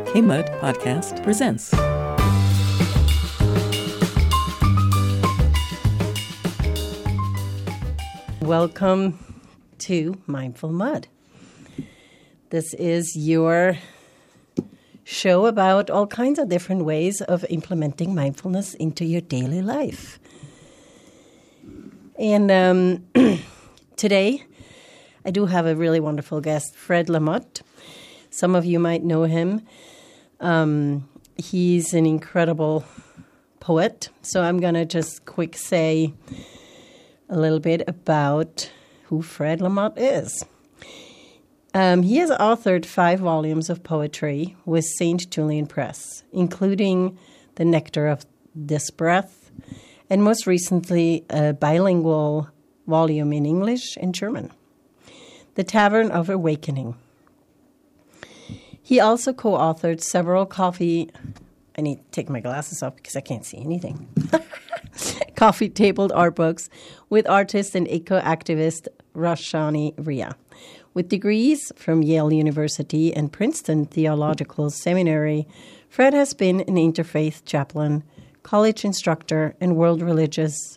K-Mud Podcast presents. Welcome to Mindful Mud. This is your show about all kinds of different ways of implementing mindfulness into your daily life. And today, I do have a really wonderful guest, Fred Lamotte. Some of you might know him. He's an incredible poet. So I'm going to just quick say a little bit about who Fred Lamotte is. He has authored 5 volumes of poetry with St. Julian Press, including The Nectar of This Breath, and most recently a bilingual volume in English and German, The Tavern of Awakening. He also co-authored several I need to take my glasses off because I can't see anything. Coffee-tabled art books with artist and eco-activist Roshani Ria. With degrees from Yale University and Princeton Theological Seminary, Fred has been an interfaith chaplain, college instructor, and world religions,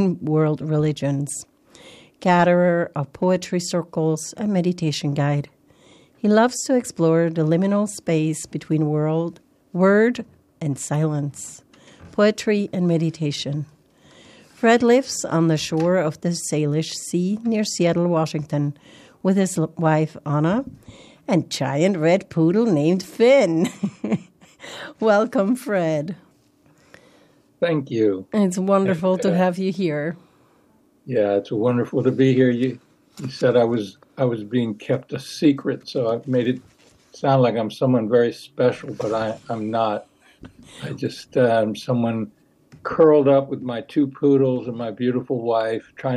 gatherer of poetry circles, and meditation guide. He loves to explore the liminal space between word and silence, poetry and meditation. Fred lives on the shore of the Salish Sea near Seattle, Washington, with his wife, Anna, and giant red poodle named Finn. Welcome, Fred. Thank you. It's wonderful to have you here. Yeah, it's wonderful to be here. You said I was being kept a secret, so I've made it sound like I'm someone very special, but I'm not. I just am someone curled up with my 2 poodles and my beautiful wife, trying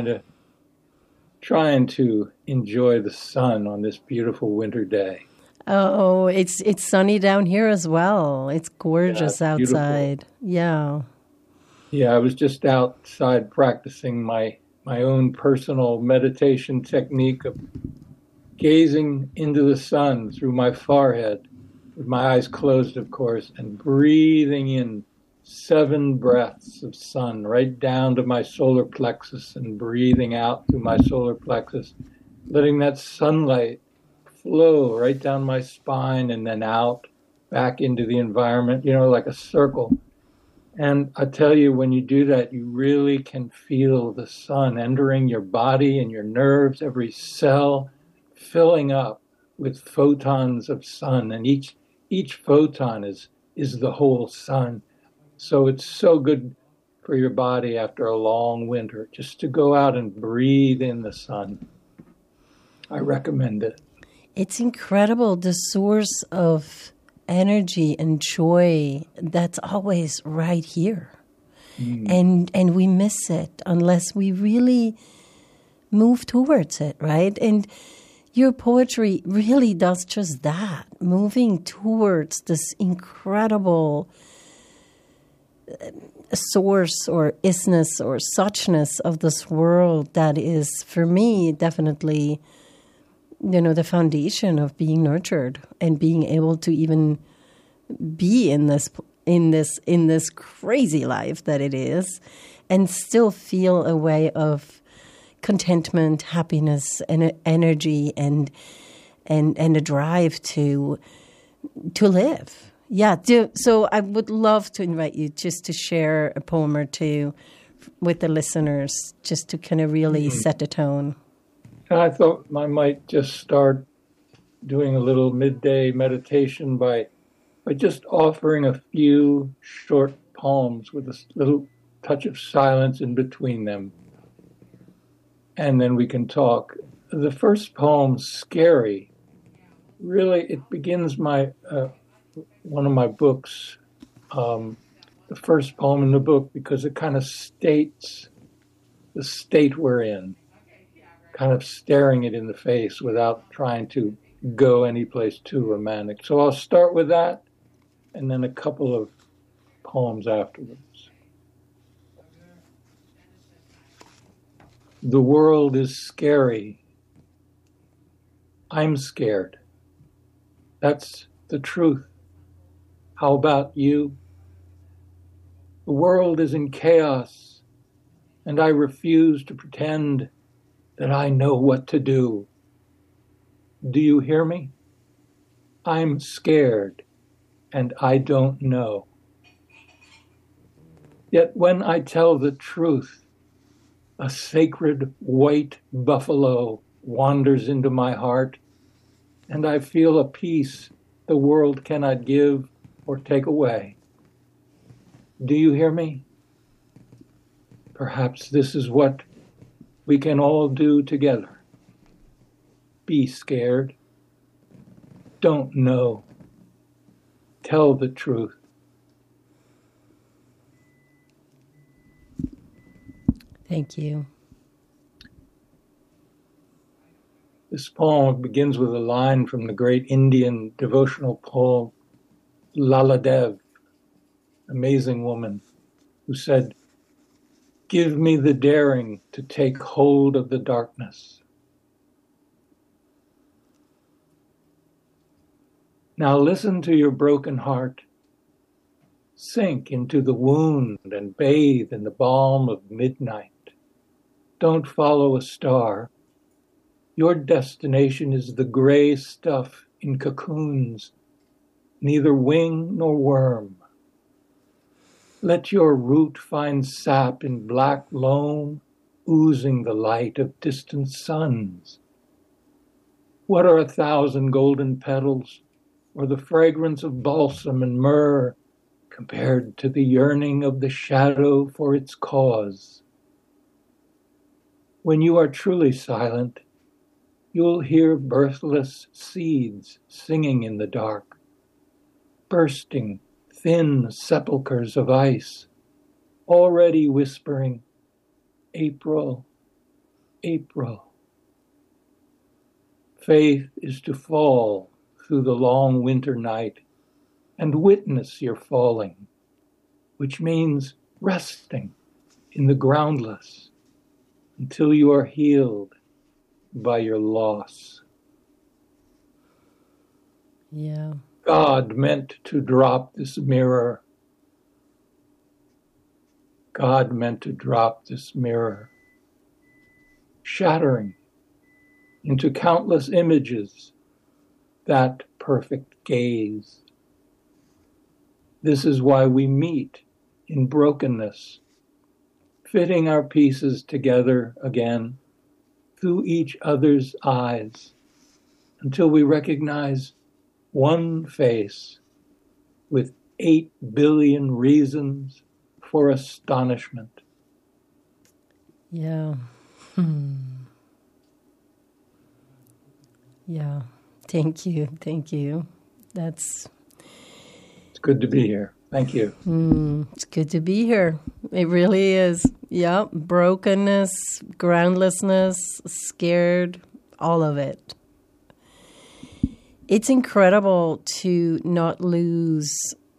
to enjoy the sun on this beautiful winter day. Oh, it's sunny down here as well. It's gorgeous outside. Yeah. Yeah, I was just outside practicing my own personal meditation technique of gazing into the sun through my forehead, with my eyes closed, of course, and breathing in 7 breaths of sun right down to my solar plexus and breathing out through my solar plexus, letting that sunlight flow right down my spine and then out back into the environment, like a circle. And I tell you, when you do that, you really can feel the sun entering your body and your nerves, every cell filling up with photons of sun. And each photon is the whole sun. So it's so good for your body after a long winter, just to go out and breathe in the sun. I recommend it. It's incredible, the source of energy and joy that's always right here. And we miss it unless we really move towards it, right? And your poetry really does just that, moving towards this incredible source or isness or suchness of this world that is, for me, definitely, the foundation of being nurtured and being able to even be in this crazy life that it is, and still feel a way of contentment, happiness, and energy, and a drive to live. Yeah. So I would love to invite you just to share a poem or two with the listeners, just to kind of really set the tone. I thought I might just start doing a little midday meditation by just offering a few short poems with a little touch of silence in between them. And then we can talk. The first poem, Scary, really, it begins one of my books, the first poem in the book, because it kind of states the state we're in, kind of staring it in the face without trying to go anyplace too romantic. So I'll start with that, and then a couple of poems afterwards. The world is scary. I'm scared. That's the truth. How about you? The world is in chaos, and I refuse to pretend that I know what to do. Do you hear me? I'm scared, and I don't know. Yet when I tell the truth, a sacred white buffalo wanders into my heart, and I feel a peace the world cannot give or take away. Do you hear me? Perhaps this is what we can all do together. Be scared. Don't know. Tell the truth. Thank you. This poem begins with a line from the great Indian devotional poem, Lala Dev, amazing woman, who said, "Give me the daring to take hold of the darkness." Now listen to your broken heart. Sink into the wound and bathe in the balm of midnight. Don't follow a star. Your destination is the gray stuff in cocoons, neither wing nor worm. Let your root find sap in black loam, oozing the light of distant suns. What are 1,000 golden petals, or the fragrance of balsam and myrrh, compared to the yearning of the shadow for its cause? When you are truly silent, you'll hear birthless seeds singing in the dark, bursting thin sepulchres of ice, already whispering, "April, April." Faith is to fall through the long winter night and witness your falling, which means resting in the groundless until you are healed by your loss. Yeah. God meant to drop this mirror. God meant to drop this mirror, shattering into countless images that perfect gaze. This is why we meet in brokenness, fitting our pieces together again through each other's eyes until we recognize one face with 8 billion reasons for astonishment. Yeah. Yeah. Thank you. Thank you. It's good to be here. Thank you. It's good to be here. It really is. Yeah. Brokenness, groundlessness, scared, all of it. It's incredible to not lose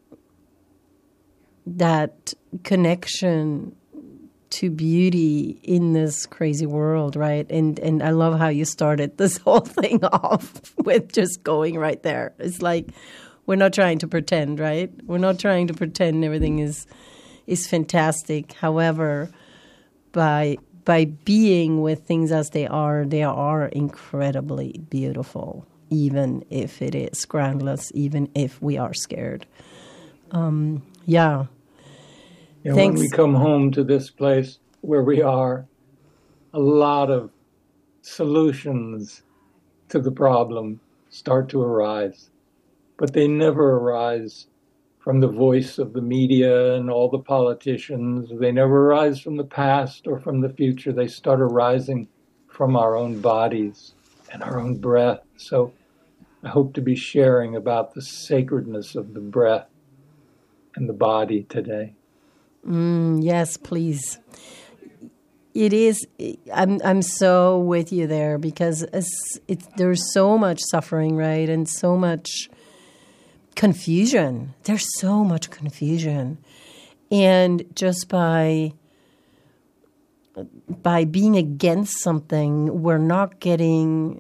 that connection to beauty in this crazy world, right? And I love how you started this whole thing off with just going right there. It's like we're not trying to pretend, right? We're not trying to pretend everything is fantastic. However, by being with things as they are incredibly beautiful, even if it is groundless, even if we are scared. Yeah. When we come home to this place where we are, a lot of solutions to the problem start to arise. But they never arise from the voice of the media and all the politicians. They never arise from the past or from the future. They start arising from our own bodies and our own breath. So I hope to be sharing about the sacredness of the breath and the body today. Yes, please. It is. I'm so with you there because there's so much suffering, right, and so much confusion. There's so much confusion, and just by being against something, we're not getting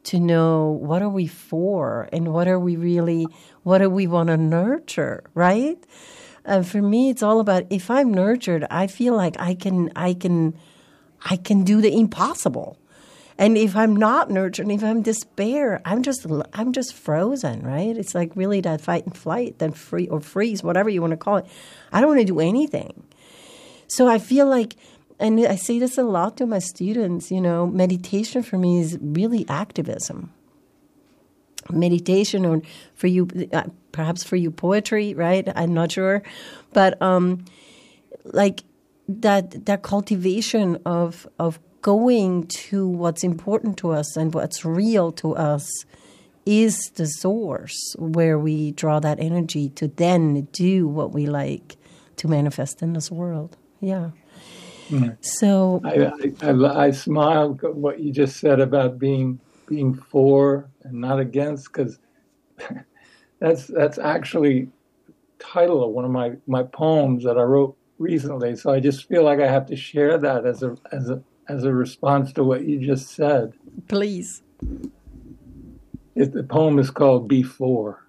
to know what are we for and what do we want to nurture, right? For me, it's all about, if I'm nurtured, I feel like I can do the impossible. And if I'm not nurtured, if I'm despair, I'm just frozen, right? It's like really that fight and flight, that freeze, whatever you want to call it. I don't want to do anything. So I feel like, and I say this a lot to my students, meditation for me is really activism. Meditation, or for you, perhaps for you, poetry, right? I'm not sure. But like that cultivation of going to what's important to us and what's real to us is the source where we draw that energy to then do what we like to manifest in this world. Yeah. Mm. So I smiled at what you just said about being for and not against, because that's actually the title of one of my poems that I wrote recently. So I just feel like I have to share that as a response to what you just said. Please. The poem is called Before.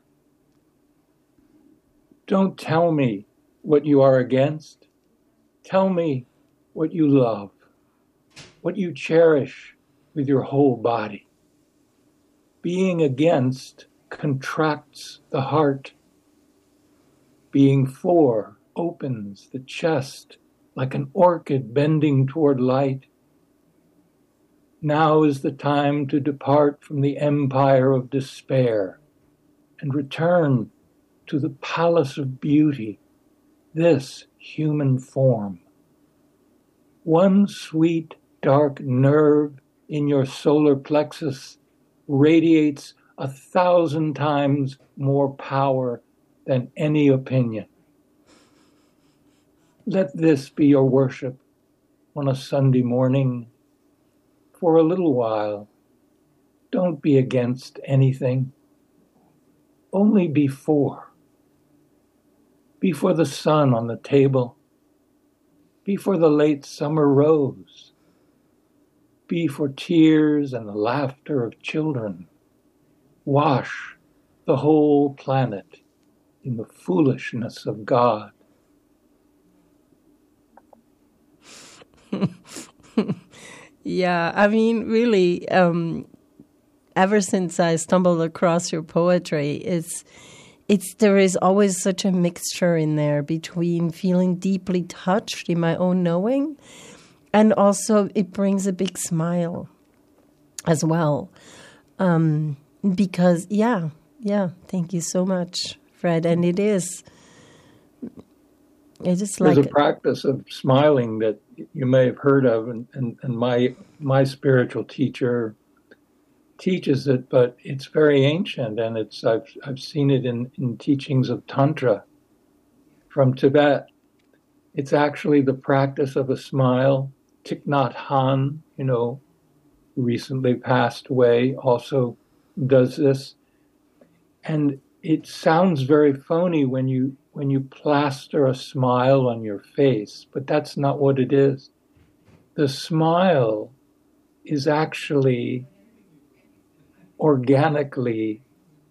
Don't tell me what you are against. Tell me what you love, what you cherish with your whole body. Being against contracts the heart. Being for opens the chest like an orchid bending toward light. Now is the time to depart from the empire of despair and return to the palace of beauty, this human form. One sweet, dark nerve in your solar plexus radiates 1,000 times more power than any opinion. Let this be your worship on a Sunday morning. For a little while, don't be against anything. Only be for. Be for the sun on the table. Be for the late summer rose. Be for tears and the laughter of children. Wash the whole planet in the foolishness of God. Yeah, I mean, really, ever since I stumbled across your poetry, there is always such a mixture in there between feeling deeply touched in my own knowing, and also it brings a big smile as well. Because, yeah, thank you so much, Fred. And it is There's like a practice of smiling that you may have heard of, and my spiritual teacher teaches it, but it's very ancient, and I've seen it in teachings of Tantra from Tibet. It's actually the practice of a smile. Thich Nhat Hanh, who recently passed away, also does this, and it sounds very phony when you plaster a smile on your face, but that's not what it is. The smile is actually organically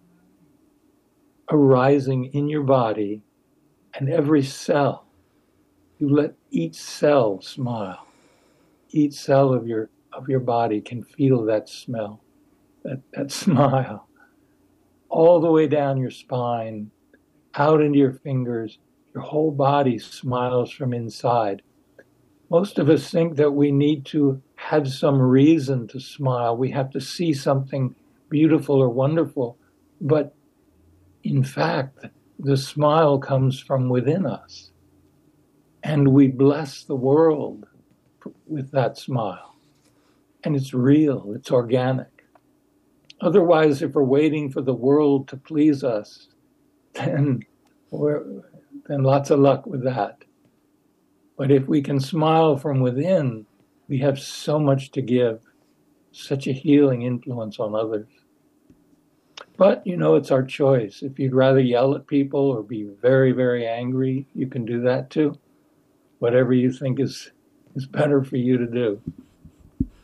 arising in your body, and every cell, you let each cell smile. Each cell of your body can feel that smell, that smile, all the way down your spine, out into your fingers. Your whole body smiles from inside. Most of us think that we need to have some reason to smile. We have to see something beautiful or wonderful. But in fact, the smile comes from within us. And we bless the world with that smile. And it's real, it's organic. Otherwise, if we're waiting for the world to please us, then lots of luck with that. But if we can smile from within, we have so much to give, such a healing influence on others. But, it's our choice. If you'd rather yell at people or be very, very angry, you can do that too. Whatever you think is better for you to do.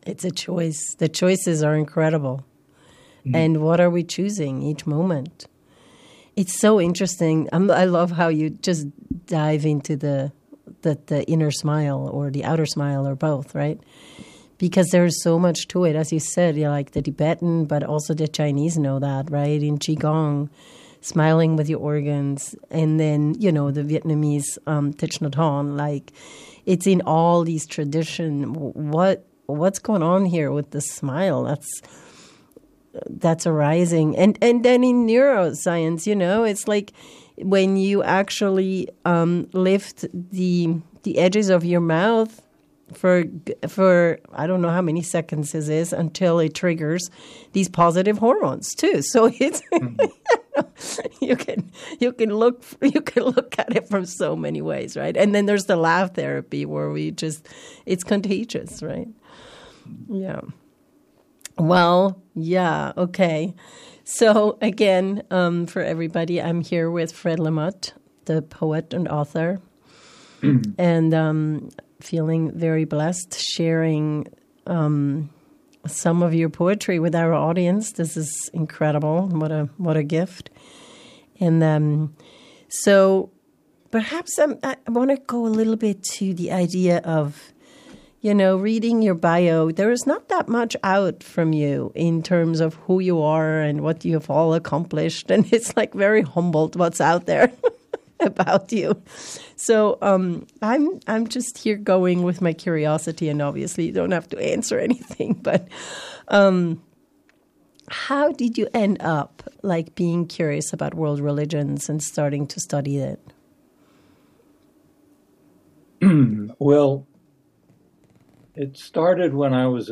It's a choice. The choices are incredible. And what are we choosing each moment? It's so interesting. I love how you just dive into the inner smile or the outer smile or both, right? Because there's so much to it. As you said, like the Tibetan, but also the Chinese know that, right? In Qigong, smiling with your organs. And then, the Vietnamese Thich Nhat Hanh, like it's in all these traditions. What's going on here with the smile? That's arising. And then in neuroscience, it's like when you actually lift the edges of your mouth for I don't know how many seconds it is until it triggers these positive hormones too. So it's you can look at it from so many ways, right? And then there's the laugh therapy where it's contagious, right? Yeah. Well, yeah, okay. So again, for everybody, I'm here with Fred Lamotte, the poet and author, and feeling very blessed sharing some of your poetry with our audience. This is incredible. What a gift. And so perhaps I want to go a little bit to the idea of, reading your bio. There is not that much out from you in terms of who you are and what you have all accomplished. And it's like very humbled what's out there about you. So I'm just here going with my curiosity, and obviously you don't have to answer anything. But how did you end up like being curious about world religions and starting to study it? Well, it started when I was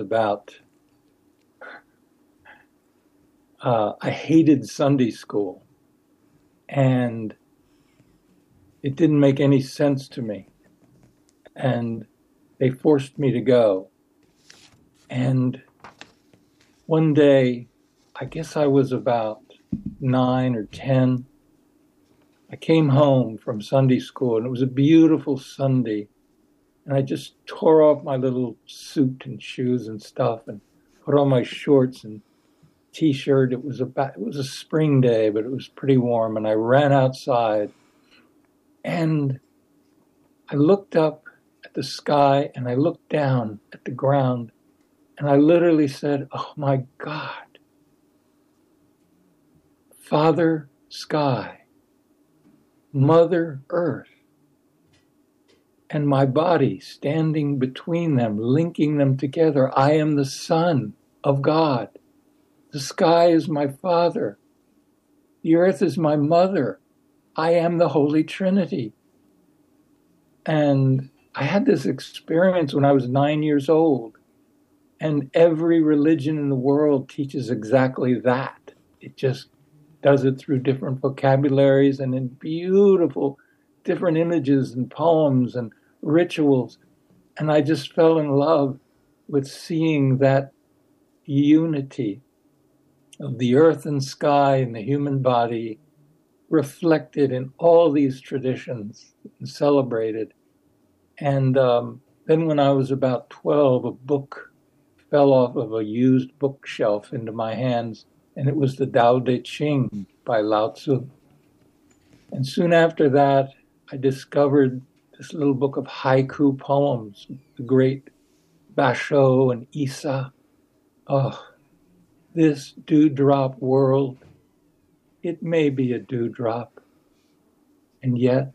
I hated Sunday school, and it didn't make any sense to me. And they forced me to go. And one day, I guess I was about 9 or 10, I came home from Sunday school, and it was a beautiful Sunday. And I just tore off my little suit and shoes and stuff and put on my shorts and T-shirt. It was a spring day, but it was pretty warm. And I ran outside, and I looked up at the sky and I looked down at the ground, and I literally said, "Oh my God, Father Sky, Mother Earth, and my body standing between them, linking them together. I am the Son of God. The sky is my Father. The earth is my mother. I am the Holy Trinity." And I had this experience when I was 9 years old. And every religion in the world teaches exactly that. It just does it through different vocabularies and in beautiful different images and poems and rituals. And I just fell in love with seeing that unity of the earth and sky and the human body reflected in all these traditions and celebrated. And then when I was about 12, a book fell off of a used bookshelf into my hands, and it was the Tao Te Ching by Lao Tzu. And soon after that, I discovered this little book of haiku poems, the great Basho and Isa. Oh, this dewdrop world, it may be a dewdrop, and yet.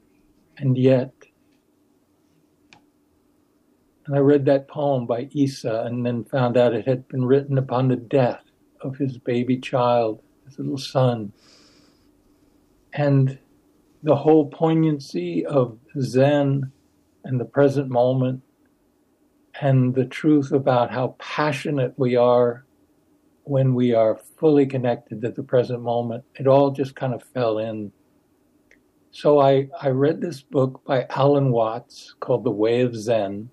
And I read that poem by Isa and then found out it had been written upon the death of his baby child, his little son. And the whole poignancy of Zen and the present moment and the truth about how passionate we are when we are fully connected to the present moment, it all just kind of fell in. So I read this book by Alan Watts called The Way of Zen.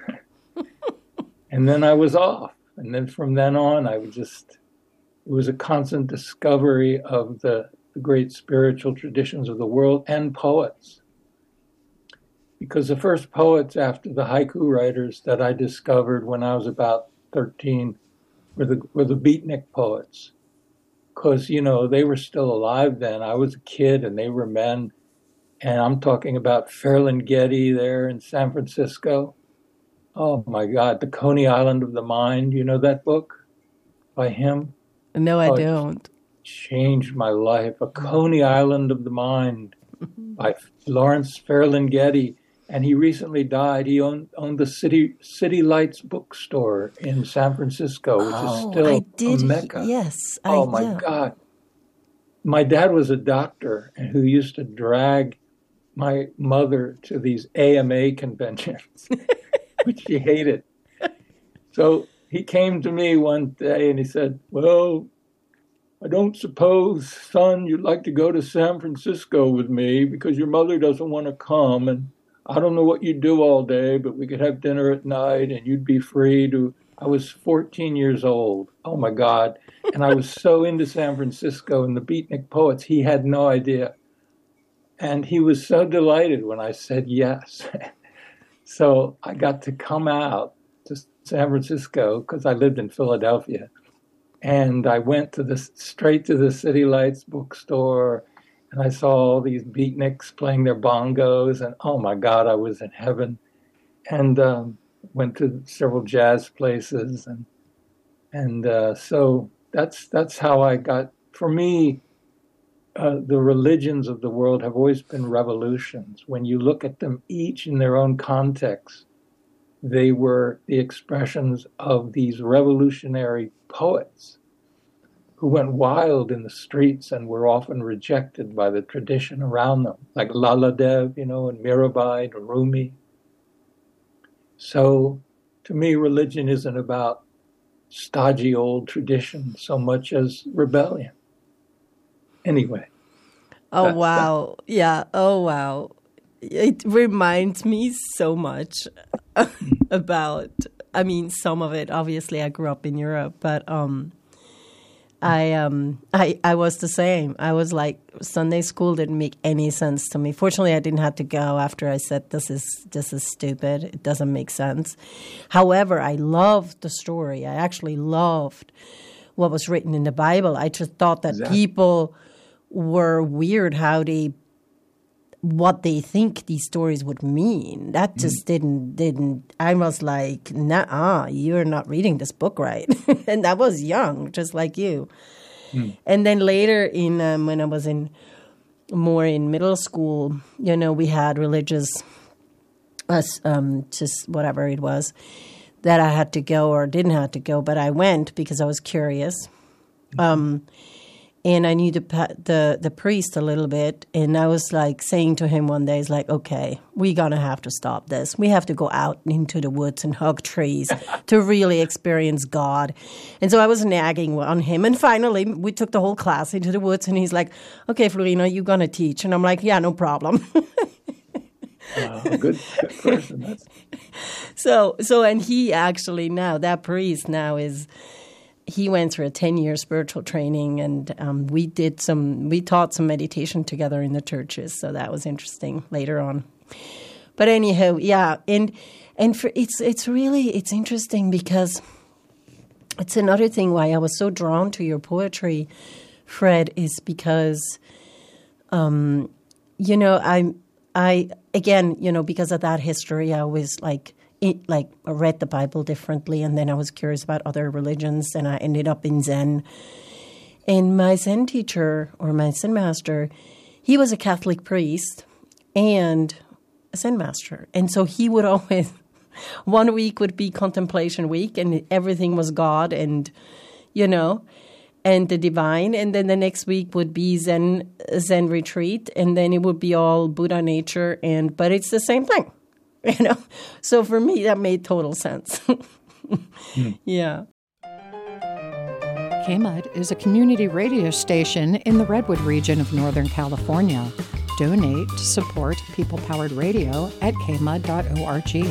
And then I was off. And then from then on, it was a constant discovery of the great spiritual traditions of the world and poets. Because the first poets after the haiku writers that I discovered when I was about 13, were the Beatnik poets. Because, they were still alive then. I was a kid and they were men. And I'm talking about Ferlinghetti there in San Francisco. Oh, my God. The Coney Island of the Mind. You know that book by him? No, I don't. It changed my life. A Coney Island of the Mind by Lawrence Ferlinghetti. And he recently died. He owned the City Lights bookstore in San Francisco, which is still a mecca. Yes. My God. My dad was a doctor who used to drag my mother to these AMA conventions, which she hated. So he came to me one day and he said, well, I don't suppose, son, you'd like to go to San Francisco with me because your mother doesn't want to come. And I don't know what you do all day, but we could have dinner at night and you'd be free to. I was 14 years old. Oh, my God. And I was so into San Francisco and the Beatnik poets, he had no idea. And he was so delighted when I said yes. So I got to come out to San Francisco because I lived in Philadelphia. And I went straight to the City Lights bookstore. And I saw all these beatniks playing their bongos, and oh my God, I was in heaven. And went to several jazz places, and so that's how I got. For me, the religions of the world have always been revolutions. When you look at them each in their own context, they were the expressions of these revolutionary poets who went wild in the streets and were often rejected by the tradition around them, like Laladev, and Mirabai and Rumi. So, to me, religion isn't about stodgy old tradition so much as rebellion. Anyway. Oh, wow. Yeah. Oh, wow. It reminds me so much about, some of it. Obviously, I grew up in Europe, but I was the same. I was like, Sunday school didn't make any sense to me. Fortunately, I didn't have to go after I said, this is stupid. It doesn't make sense. However, I loved the story. I actually loved what was written in the Bible. I just thought that people were weird what they think these stories would mean. That just didn't, I was like, nah, you're not reading this book right. And I was young, just like you. And then later when I was more in middle school, we had religious, just whatever it was, that I had to go or didn't have to go, but I went because I was curious. And I knew the priest a little bit, and I was like saying to him one day, "It's like, okay, we're gonna have to stop this. We have to go out into the woods and hug trees to really experience God." And so I was nagging on him, and finally we took the whole class into the woods, and he's like, "Okay, Florina, you're gonna teach," and I'm like, "Yeah, no problem." Good person. So, and he actually that priest he went through a 10-year spiritual training, and we taught some meditation together in the churches. So that was interesting later on. But anyhow, yeah, and it's interesting because it's another thing why I was so drawn to your poetry, Fred, is because, I again, because of that history, I always I read the Bible differently, and then I was curious about other religions, and I ended up in Zen. And my Zen teacher, or my Zen master, he was a Catholic priest and a Zen master. And so he would always, one week would be contemplation week, and everything was God and, and the divine. And then the next week would be Zen retreat, and then it would be all Buddha nature, but it's the same thing. So for me, that made total sense. Yeah. KMUD is a community radio station in the Redwood region of Northern California. Donate to support people-powered radio at kmud.org.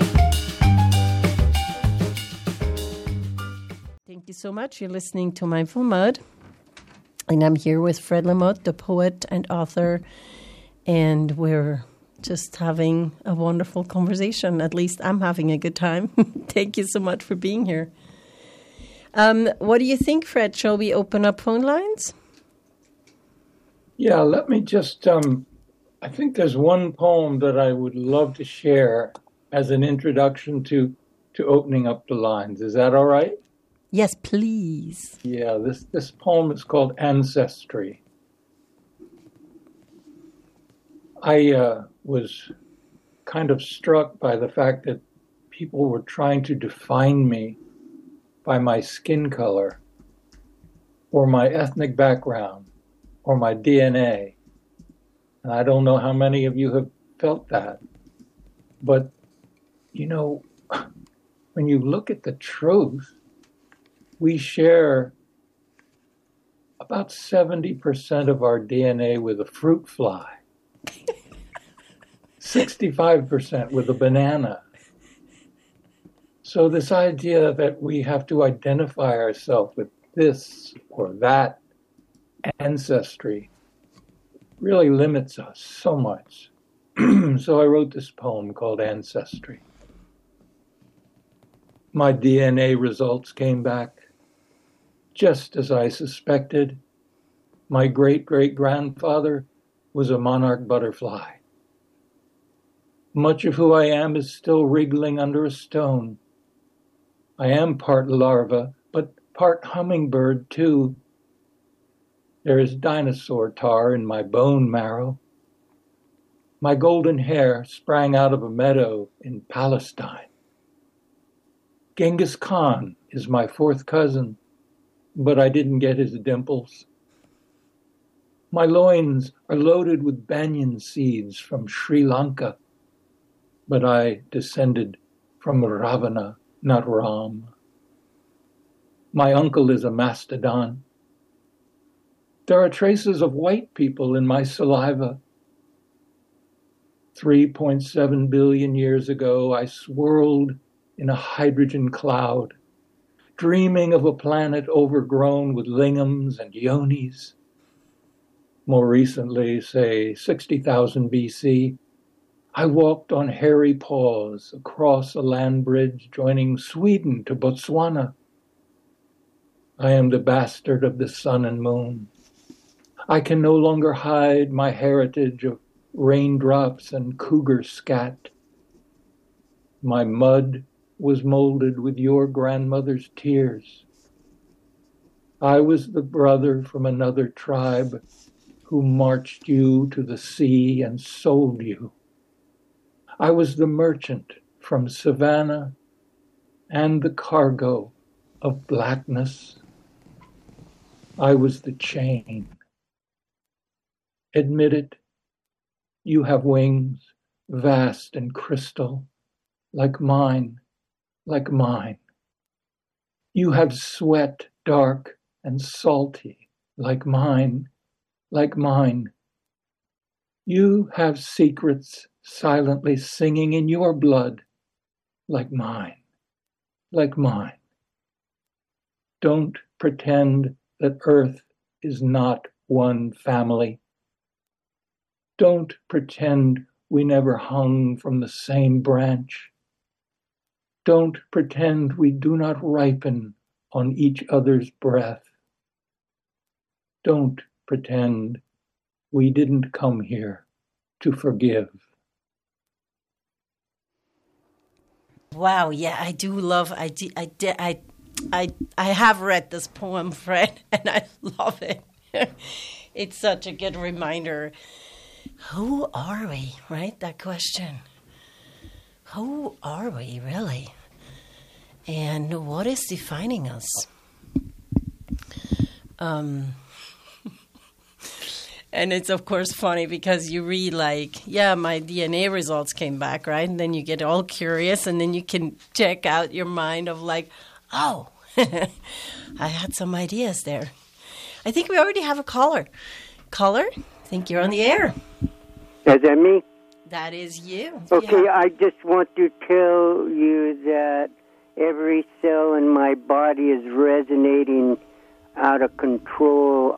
Thank you so much. You're listening to Mindful Mud. And I'm here with Fred Lamotte, the poet and author. And we're just having a wonderful conversation. At least I'm having a good time. Thank you so much for being here. What do you think, Fred? Shall we open up phone lines? Yeah, let me just, I think there's one poem that I would love to share as an introduction to opening up the lines. Is that all right? Yes, please. Yeah, this poem is called Ancestry. I was kind of struck by the fact that people were trying to define me by my skin color or my ethnic background or my DNA. And I don't know how many of you have felt that. But, you know, when you look at the truth, we share about 70% of our DNA with a fruit fly, 65% with a banana. So this idea that we have to identify ourselves with this or that ancestry really limits us so much. So I wrote this poem called Ancestry. My DNA results came back just as I suspected. My great-great-grandfather was a monarch butterfly. Much of who I am is still wriggling under a stone. I am part larva, but part hummingbird too. There is dinosaur tar in my bone marrow. My golden hair sprang out of a meadow in Palestine. Genghis Khan is my fourth cousin, but I didn't get his dimples. My loins are loaded with banyan seeds from Sri Lanka, but I descended from Ravana, not Ram. My uncle is a mastodon. There are traces of white people in my saliva. 3.7 billion years ago, I swirled in a hydrogen cloud, dreaming of a planet overgrown with lingams and yonis. More recently, say 60,000 BC, I walked on hairy paws across a land bridge joining Sweden to Botswana. I am the bastard of the sun and moon. I can no longer hide my heritage of raindrops and cougar scat. My mud was molded with your grandmother's tears. I was the brother from another tribe who marched you to the sea and sold you. I was the merchant from Savannah and the cargo of blackness. I was the chain. Admit it, you have wings, vast and crystal, like mine, like mine. You have sweat, dark and salty, like mine, like mine. You have secrets silently singing in your blood, like mine, like mine. Don't pretend that Earth is not one family. Don't pretend we never hung from the same branch. Don't pretend we do not ripen on each other's breath. Don't pretend we didn't come here to forgive. Wow, yeah, I do love. I have read this poem, Fred, and I love it. It's such a good reminder. Who are we, right? That question. Who are we, really? And what is defining us? And it's, of course, funny because you read like, yeah, my DNA results came back, right? And then you get all curious, and then you can check out your mind of like, oh, I had some ideas there. I think we already have a caller. Caller, I think you're on the air. Is that me? That is you. Okay, Yeah. I just want to tell you that every cell in my body is resonating out of control.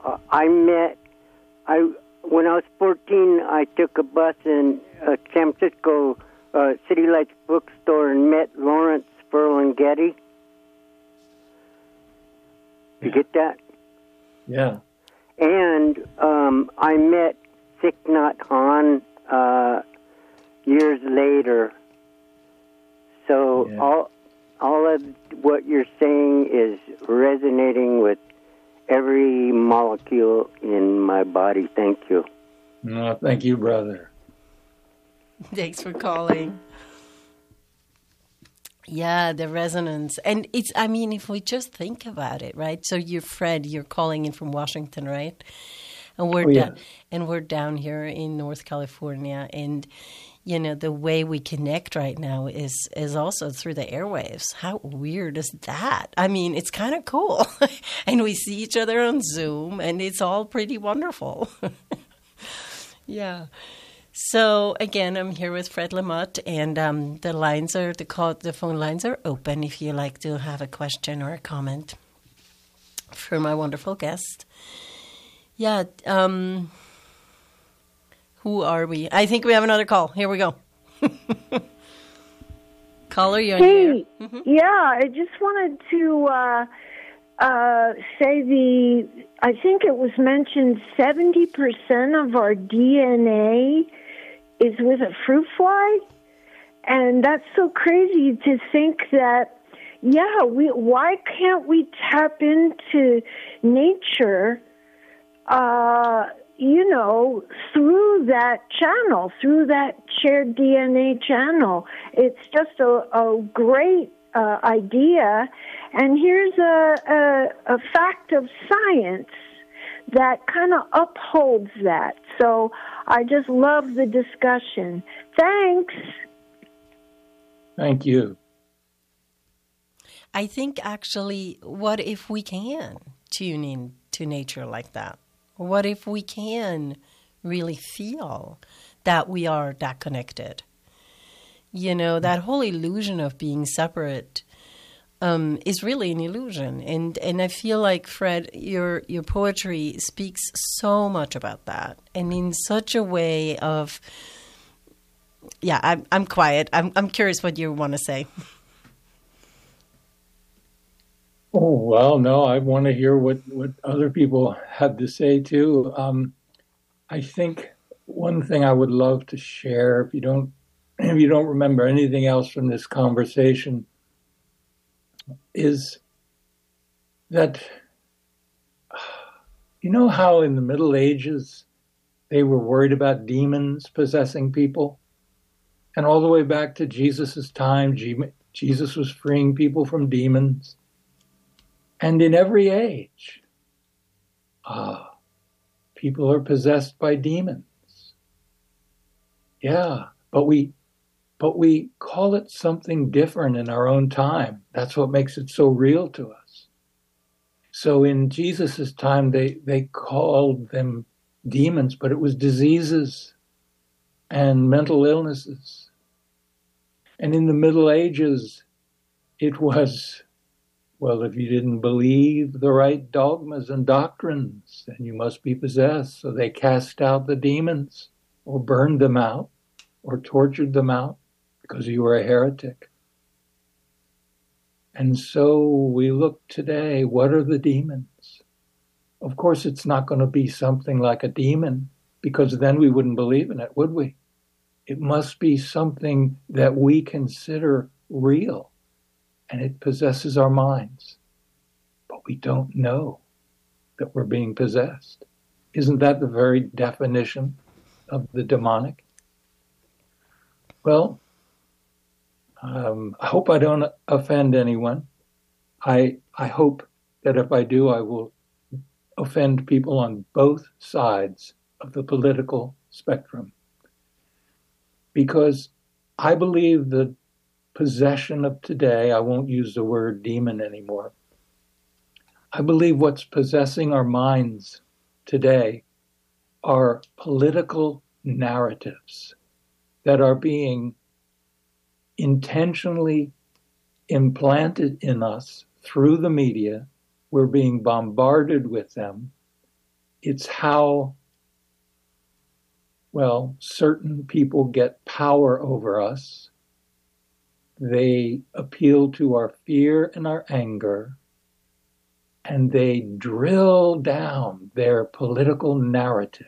When I was 14, I took a bus in San Francisco City Lights bookstore and met Lawrence Ferlinghetti. You get that? Yeah. And I met Thich Nhat Hanh years later. So all of what you're saying is resonating with every molecule in my body. Thank you. No, thank you, brother. Thanks for calling. Yeah, the resonance. And it's, I mean, if we just think about it, right? So you're Fred, you're calling in from Washington, right? And we're down here in North California. And, you know, the way we connect right now is also through the airwaves. How weird is that? I mean, it's kind of cool. And we see each other on Zoom, and it's all pretty wonderful. Yeah. So again, I'm here with Fred Lamotte, and the phone lines are open if you like to have a question or a comment for my wonderful guest. Yeah. Who are we? I think we have another call. Here we go. Caller, you're on Hey, here. Mm-hmm. Yeah, I just wanted to say I think it was mentioned 70% of our DNA is with a fruit fly. And that's so crazy to think that, why can't we tap into nature, through that channel, through that shared DNA channel? It's just a great idea. And here's a fact of science that kind of upholds that. So I just love the discussion. Thanks. Thank you. I think actually, what if we can tune in to nature like that? What if we can really feel that we are that connected? You know, that whole illusion of being separate is really an illusion. And I feel like, Fred, your poetry speaks so much about that. And in such a way of, I'm quiet. I'm curious what you want to say. Oh, well, no, I want to hear what other people have to say, too. I think one thing I would love to share, if you don't remember anything else from this conversation, is that, you know how in the Middle Ages they were worried about demons possessing people? And all the way back to Jesus' time, Jesus was freeing people from demons. And in every age, people are possessed by demons. Yeah, but we call it something different in our own time. That's what makes it so real to us. So in Jesus' time, they called them demons, but it was diseases and mental illnesses. And in the Middle Ages, it was, well, if you didn't believe the right dogmas and doctrines, then you must be possessed. So they cast out the demons or burned them out or tortured them out because you were a heretic. And so we look today, what are the demons? Of course, it's not going to be something like a demon, because then we wouldn't believe in it, would we? It must be something that we consider real, and it possesses our minds. But we don't know that we're being possessed. Isn't that the very definition of the demonic? Well, I hope I don't offend anyone. I hope that if I do, I will offend people on both sides of the political spectrum. Because I believe the possession of today, I won't use the word demon anymore. I believe what's possessing our minds today are political narratives that are being intentionally implanted in us through the media. We're being bombarded with them. It's how, well, certain people get power over us. They appeal to our fear and our anger. and they drill down their political narrative.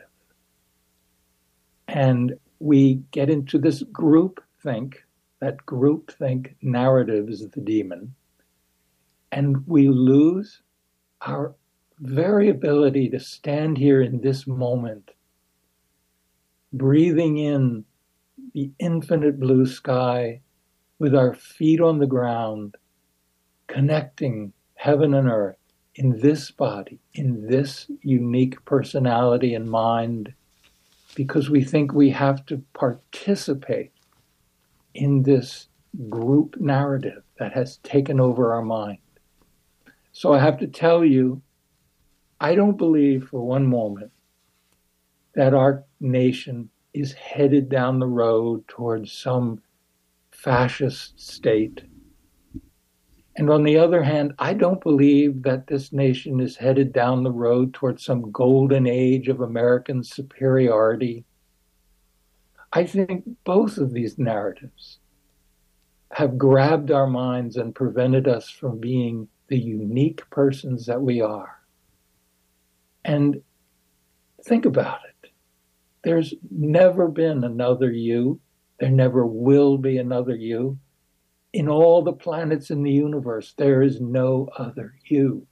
And we get into this groupthink. That groupthink narrative is the demon. And we lose our very ability to stand here in this moment, breathing in the infinite blue sky with our feet on the ground, connecting heaven and earth in this body, in this unique personality and mind, because we think we have to participate in this group narrative that has taken over our mind. So I have to tell you, I don't believe for one moment that our nation is headed down the road towards some fascist state. And on the other hand, I don't believe that this nation is headed down the road towards some golden age of American superiority. I think both of these narratives have grabbed our minds and prevented us from being the unique persons that we are. And think about it. There's never been another you. There never will be another you. In all the planets in the universe, there is no other you.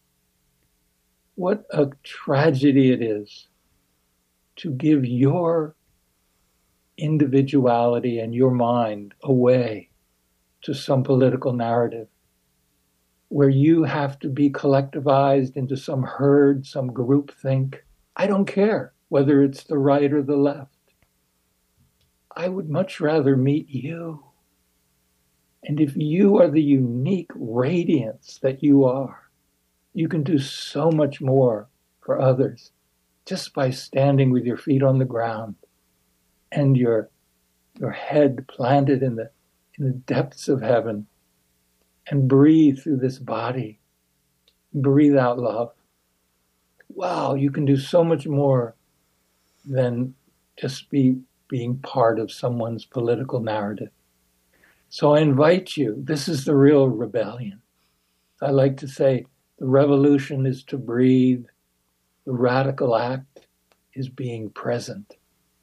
What a tragedy it is to give your individuality and your mind away to some political narrative where you have to be collectivized into some herd, some groupthink. I don't care whether it's the right or the left. I would much rather meet you. And if you are the unique radiance that you are, you can do so much more for others just by standing with your feet on the ground and your head planted in the depths of heaven, and breathe through this body. Breathe out love. Wow, you can do so much more than just being part of someone's political narrative. So I invite you, this is the real rebellion. I like to say the revolution is to breathe. The radical act is being present.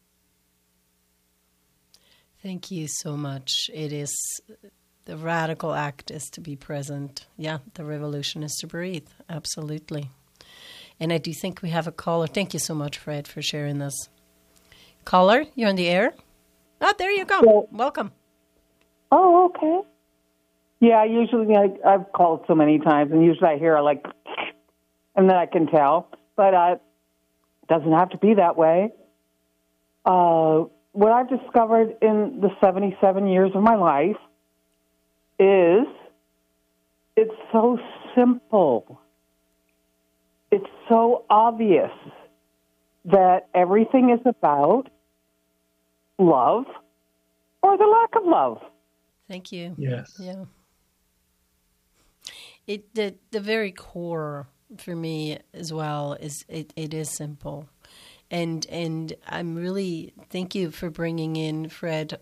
Thank you so much. It is, the radical act is to be present. Yeah, the revolution is to breathe. Absolutely. And I do think we have a caller. Thank you so much, Fred, for sharing this. Caller, you're on the air. Oh, there you go. Well, welcome. Oh, okay. Yeah, usually I've called so many times, and usually I hear and then I can tell. But it doesn't have to be that way. What I've discovered in the 77 years of my life is it's so simple. It's so obvious that everything is about love or the lack of love. Thank you. Yes. Yeah. The very core for me as well is it is simple. And I'm really, thank you for bringing in, Fred.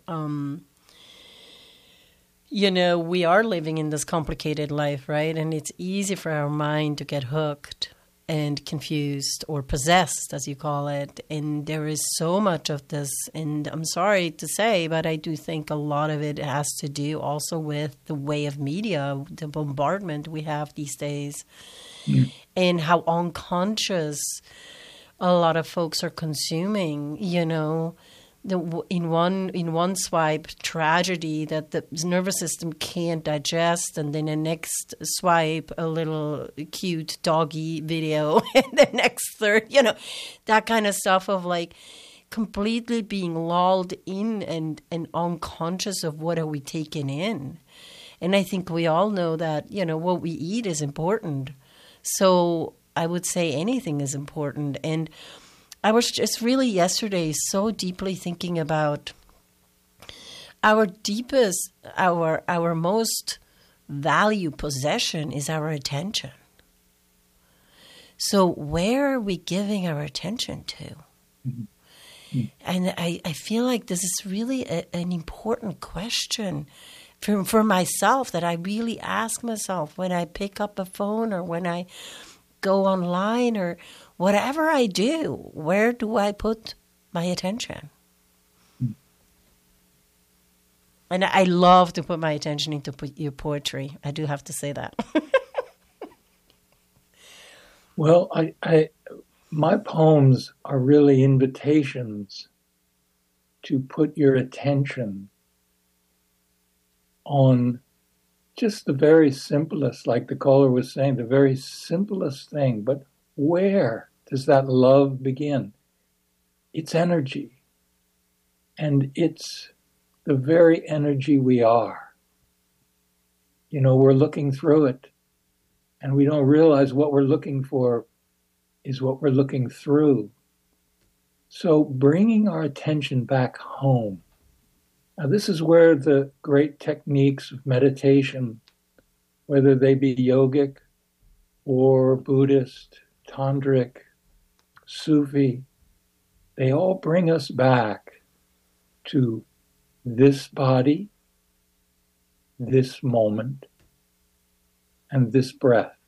We are living in this complicated life, right? And it's easy for our mind to get hooked and confused or possessed, as you call it. And there is so much of this. And I'm sorry to say, but I do think a lot of it has to do also with the way of media, the bombardment we have these days, and how unconscious a lot of folks are consuming, in one swipe, tragedy that the nervous system can't digest, and then the next swipe, a little cute doggy video, and the next third, that kind of stuff of completely being lulled in and unconscious of what are we taking in. And I think we all know that, what we eat is important. So I would say anything is important. And I was just really yesterday so deeply thinking about our deepest, our most valued possession is our attention. So where are we giving our attention to? Mm-hmm. And I feel like this is really an important question. for myself, that I really ask myself when I pick up a phone or when I go online or whatever I do, where do I put my attention? And I love to put my attention into your poetry. I do have to say that. Well, my poems are really invitations to put your attention on just the very simplest, like the caller was saying, the very simplest thing. But where does that love begin? It's energy. And it's the very energy we are. You know, we're looking through it, and we don't realize what we're looking for is what we're looking through. So bringing our attention back home. Now, this is where the great techniques of meditation, whether they be yogic or Buddhist, tantric, Sufi, they all bring us back to this body, this moment, and this breath.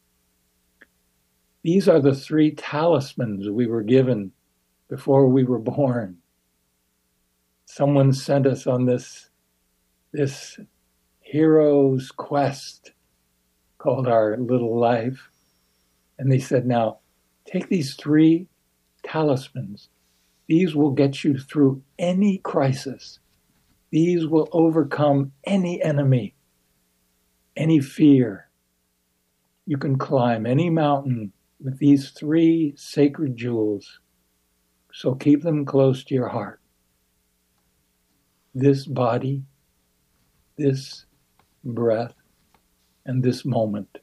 These are the three talismans we were given before we were born. Someone sent us on this hero's quest called our little life. And they said, now, take these three talismans. These will get you through any crisis. These will overcome any enemy, any fear. You can climb any mountain with these three sacred jewels. So keep them close to your heart. This body, this breath, and this moment.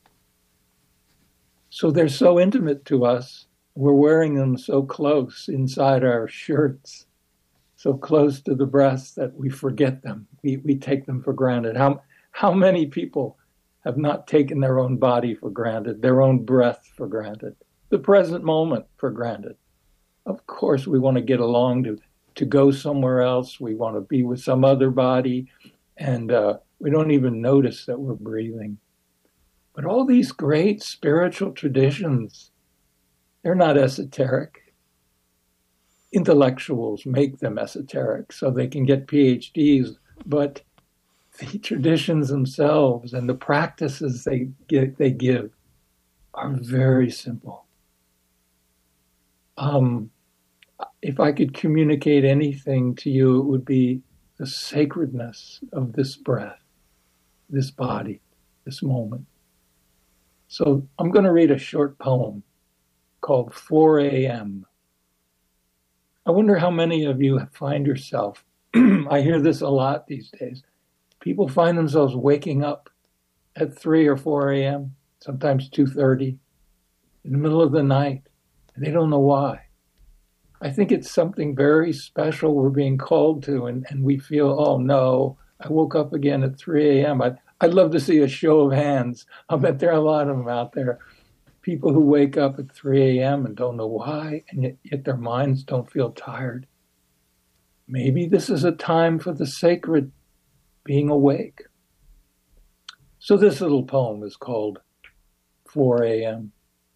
So they're so intimate to us. We're wearing them so close inside our shirts, so close to the breasts that we forget them. We take them for granted. How many people have not taken their own body for granted, their own breath for granted, the present moment for granted? Of course, we want to get along to go somewhere else. We want to be with some other body, and we don't even notice that we're breathing. But all these great spiritual traditions, they're not esoteric. Intellectuals make them esoteric so they can get PhDs, but the traditions themselves and the practices they give are very simple. If I could communicate anything to you, it would be the sacredness of this breath, this body, this moment. So I'm going to read a short poem called 4 a.m. I wonder how many of you find yourself, I hear this a lot these days, people find themselves waking up at 3 or 4 a.m., sometimes 2:30, in the middle of the night, and they don't know why. I think it's something very special we're being called to, and we feel, oh no, I woke up again at 3 a.m. I'd love to see a show of hands. I'll bet there are a lot of them out there. People who wake up at 3 a.m. and don't know why, and yet their minds don't feel tired. Maybe this is a time for the sacred being awake. So this little poem is called 4 a.m.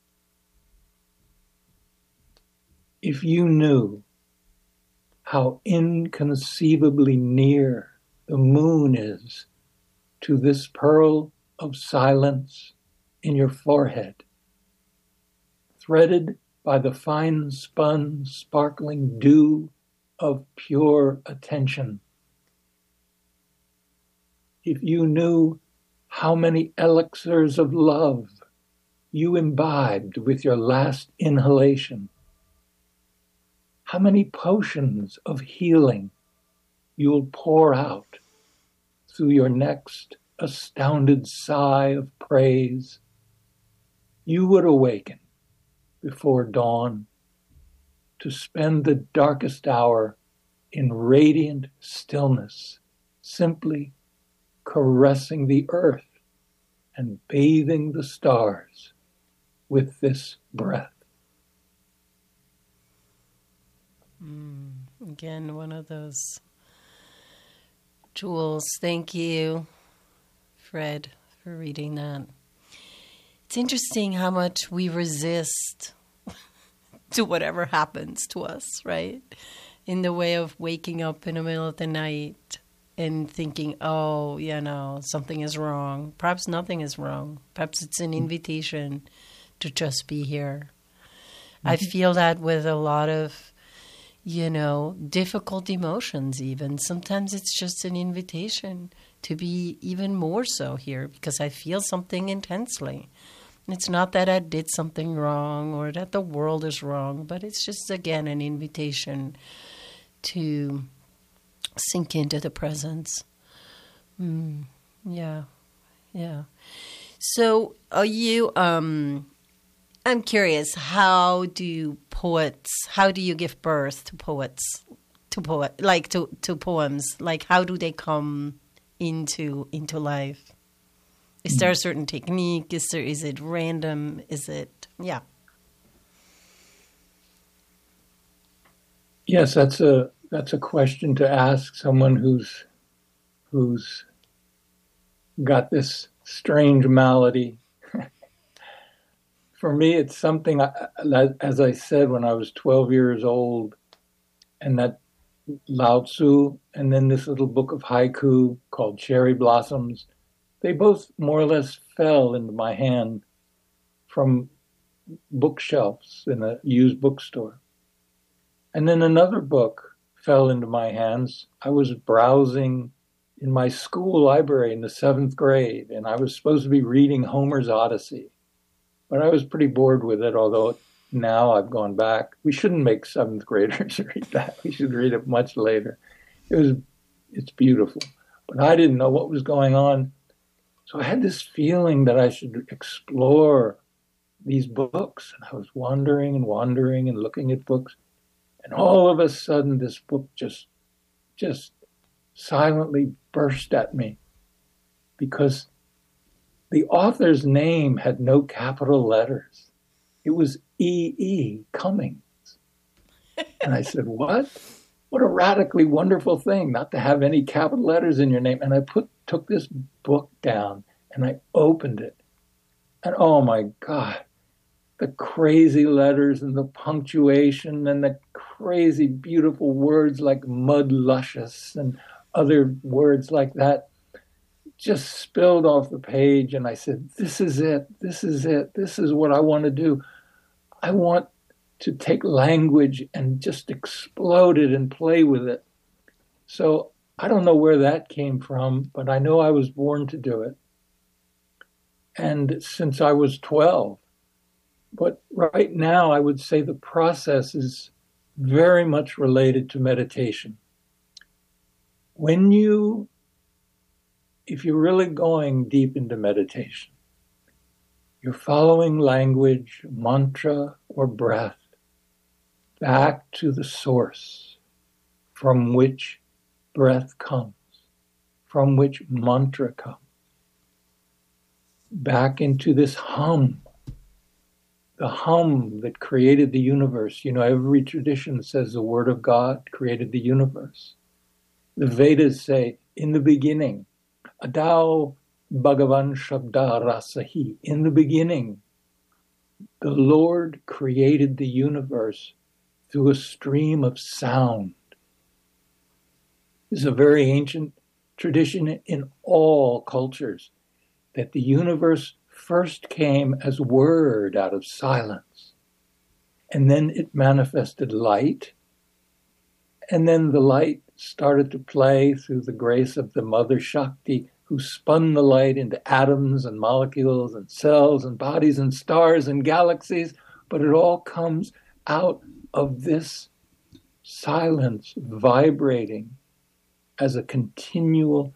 If you knew how inconceivably near the moon is to this pearl of silence in your forehead, threaded by the fine-spun, sparkling dew of pure attention. If you knew how many elixirs of love you imbibed with your last inhalation, how many potions of healing you'll pour out through your next astounded sigh of praise, you would awaken before dawn to spend the darkest hour in radiant stillness, simply caressing the earth and bathing the stars with this breath. Again, one of those Jules, thank you, Fred, for reading that. It's interesting how much we resist to whatever happens to us, right? In the way of waking up in the middle of the night and thinking, oh, something is wrong. Perhaps nothing is wrong. Perhaps it's an invitation to just be here. Mm-hmm. I feel that with a lot of, difficult emotions even. Sometimes it's just an invitation to be even more so here because I feel something intensely. It's not that I did something wrong or that the world is wrong, but it's just, again, an invitation to sink into the presence. Yeah. So are you, I'm curious, how do you give birth to poems? Like, how do they come into life? Is there a certain technique? Is it random? Yeah. Yes, that's a question to ask someone who's got this strange malady. For me, it's something, as I said, when I was 12 years old, and that Lao Tzu, and then this little book of haiku called Cherry Blossoms, they both more or less fell into my hand from bookshelves in a used bookstore. And then another book fell into my hands. I was browsing in my school library in the 7th grade, and I was supposed to be reading Homer's Odyssey. But I was pretty bored with it, although now I've gone back. We shouldn't make 7th graders read that. We should read it much later. It's beautiful. But I didn't know what was going on. So I had this feeling that I should explore these books. And I was wandering and looking at books. And all of a sudden, this book just silently burst at me because the author's name had no capital letters. It was E.E. Cummings. And I said, what? What a radically wonderful thing not to have any capital letters in your name. And I took this book down and I opened it. And oh my God, the crazy letters and the punctuation and the crazy beautiful words like mud luscious and other words like that just spilled off the page. And I said, this is it. This is what I want to do. I want to take language and just explode it and play with it. So I don't know where that came from, but I know I was born to do it. And since I was 12, but right now I would say the process is very much related to meditation. If you're really going deep into meditation, you're following language, mantra, or breath back to the source from which breath comes, from which mantra comes, back into this hum, the hum that created the universe. Every tradition says the word of God created the universe. The Vedas say, in the beginning, Adao Bhagavan Shabda Rasahi. In the beginning, the Lord created the universe through a stream of sound. This is a very ancient tradition in all cultures, that the universe first came as word out of silence. And then it manifested light. And then the light started to play through the grace of the Mother Shakti, who spun the light into atoms and molecules and cells and bodies and stars and galaxies. But it all comes out of this silence vibrating as a continual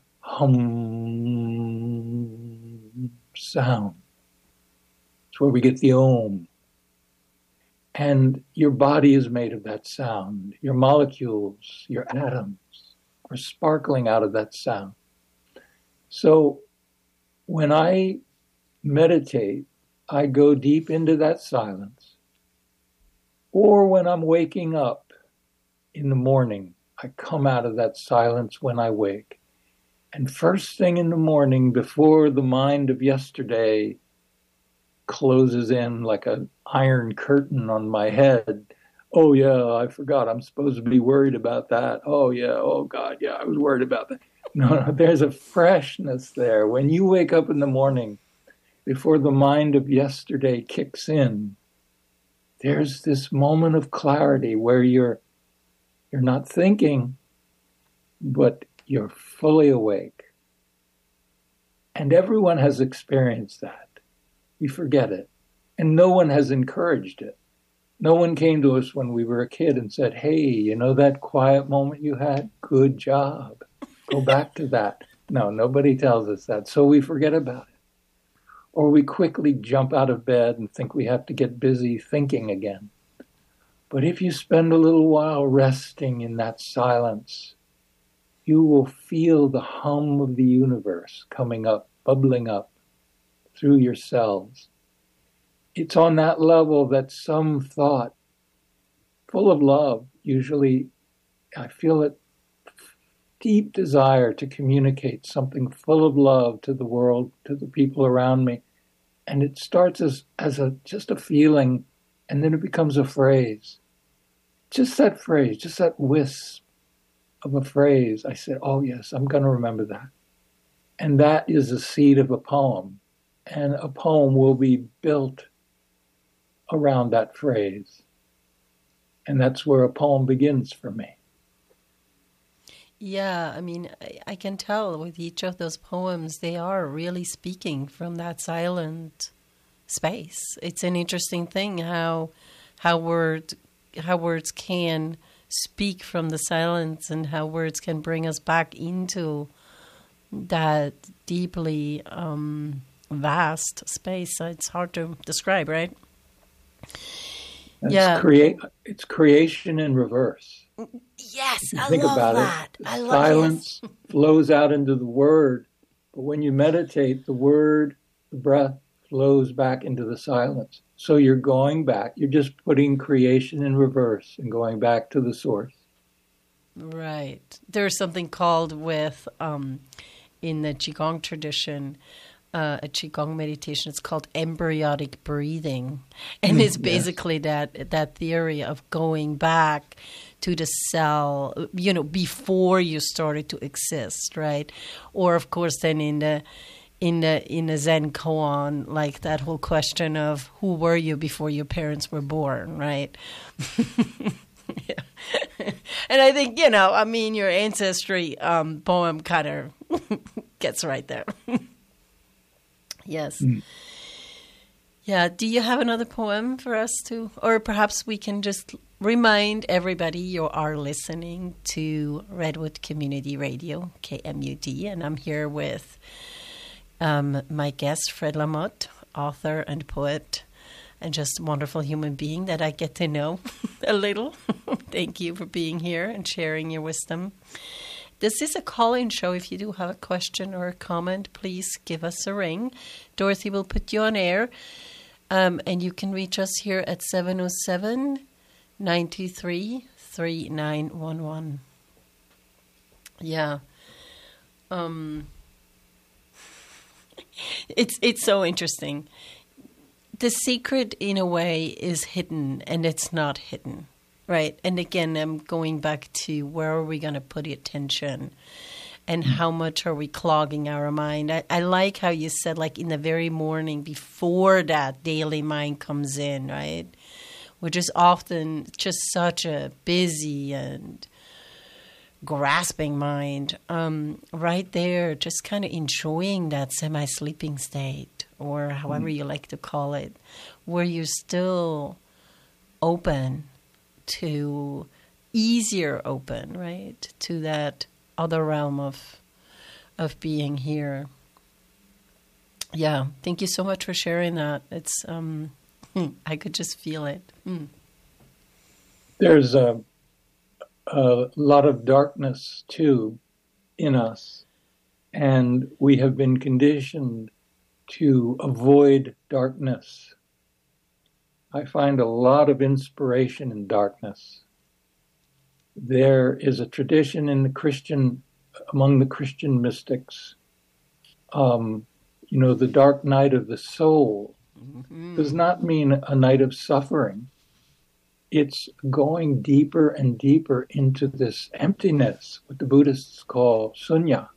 hum sound. It's where we get the Om. And your body is made of that sound. Your molecules, your atoms are sparkling out of that sound. So when I meditate, I go deep into that silence. Or when I'm waking up in the morning, I come out of that silence when I wake. And first thing in the morning, before the mind of yesterday closes in like an iron curtain on my head, oh yeah, I forgot, I'm supposed to be worried about that. Oh yeah, oh God, yeah, I was worried about that. No, there's a freshness there. When you wake up in the morning, before the mind of yesterday kicks in, there's this moment of clarity where you're not thinking, but you're fully awake. And everyone has experienced that. We forget it. And no one has encouraged it. No one came to us when we were a kid and said, hey, you know that quiet moment you had? Good job. Go back to that. No, nobody tells us that. So we forget about it. Or we quickly jump out of bed and think we have to get busy thinking again. But if you spend a little while resting in that silence, you will feel the hum of the universe coming up, bubbling up through your cells. It's on that level that some thought, full of love, usually I feel it, deep desire to communicate something full of love to the world, to the people around me. And it starts as just a feeling, and then it becomes a phrase. Just that phrase, just that wisp of a phrase. I said, oh yes, I'm going to remember that. And that is the seed of a poem. And a poem will be built around that phrase. And that's where a poem begins for me. Yeah, I mean, I can tell with each of those poems, they are really speaking from that silent space. It's an interesting thing how words can speak from the silence, and how words can bring us back into that deeply vast space. It's hard to describe, right? It's creation in reverse. Yes, I think love about that. it. Silence flows out into the word, but when you meditate, the word, the breath flows back into the silence. So you're going back. You're just putting creation in reverse and going back to the source. Right. There's something called with in the Qigong tradition, a Qigong meditation. It's called embryonic breathing, and it's basically that theory of going back to the cell, before you started to exist, right? Or of course, then in the Zen koan, like that whole question of who were you before your parents were born, right? Yeah. And I think, your ancestry poem kind of gets right there. Yes. Mm. Yeah. Do you have another poem for us to, or perhaps we can just remind everybody you are listening to Redwood Community Radio, KMUD, and I'm here with my guest, Fred Lamotte, author and poet, and just a wonderful human being that I get to know a little. Thank you for being here and sharing your wisdom. This is a call-in show. If you do have a question or a comment, please give us a ring. Dorothy will put you on air, and you can reach us here at 707-923-3911. Yeah. It's so interesting. The secret, in a way, is hidden, and it's not hidden, right? And again, I'm going back to where are we going to put attention, and how much are we clogging our mind? I like how you said, like in the very morning before that daily mind comes in, right? Which is often just such a busy and grasping mind. Right there, just kind of enjoying that semi-sleeping state, or however you like to call it, where you're still open to, easier open, right, to that other realm of being here. Yeah, thank you so much for sharing that. It's I could just feel it. There's a lot of darkness too in us, and we have been conditioned to avoid darkness. I find a lot of inspiration in darkness. There is a tradition in the Christian among the Christian mystics, the dark night of the soul does not mean a night of suffering. It's going deeper and deeper into this emptiness, what the Buddhists call sunya.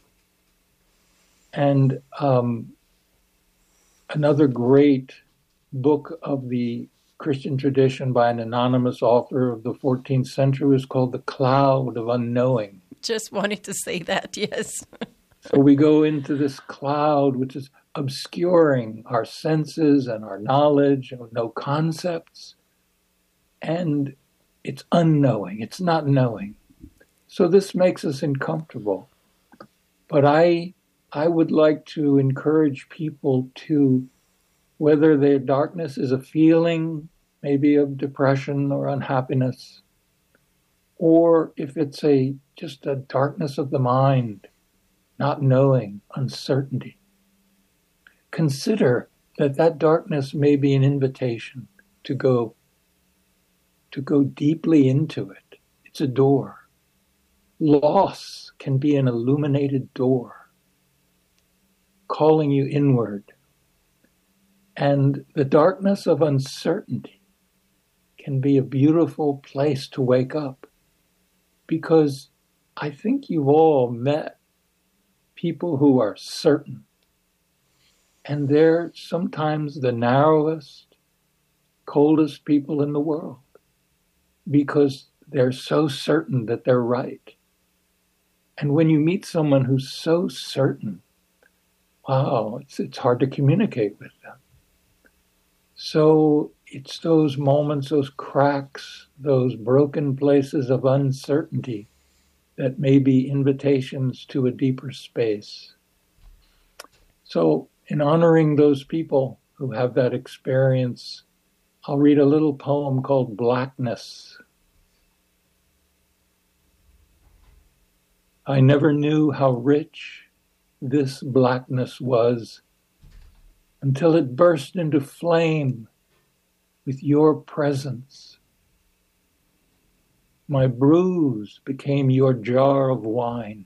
And another great book of the Christian tradition by an anonymous author of the 14th century was called The Cloud of Unknowing. Just wanted to say that, yes. So we go into this cloud, which is obscuring our senses and our knowledge, no concepts. And it's unknowing, it's not knowing. So this makes us uncomfortable. But I would like to encourage people to, whether their darkness is a feeling, maybe of depression or unhappiness, or if it's just a darkness of the mind, not knowing, uncertainty, consider that darkness may be an invitation to go deeply into it. It's a door. Loss can be an illuminated door, calling you inward. And the darkness of uncertainty can be a beautiful place to wake up, because I think you've all met people who are certain, and they're sometimes the narrowest, coldest people in the world, because they're so certain that they're right. And when you meet someone who's so certain, wow, it's hard to communicate with them. So it's those moments, those cracks, those broken places of uncertainty that may be invitations to a deeper space. So in honoring those people who have that experience, I'll read a little poem called Blackness. I never knew how rich this blackness was until it burst into flame with your presence. My bruise became your jar of wine.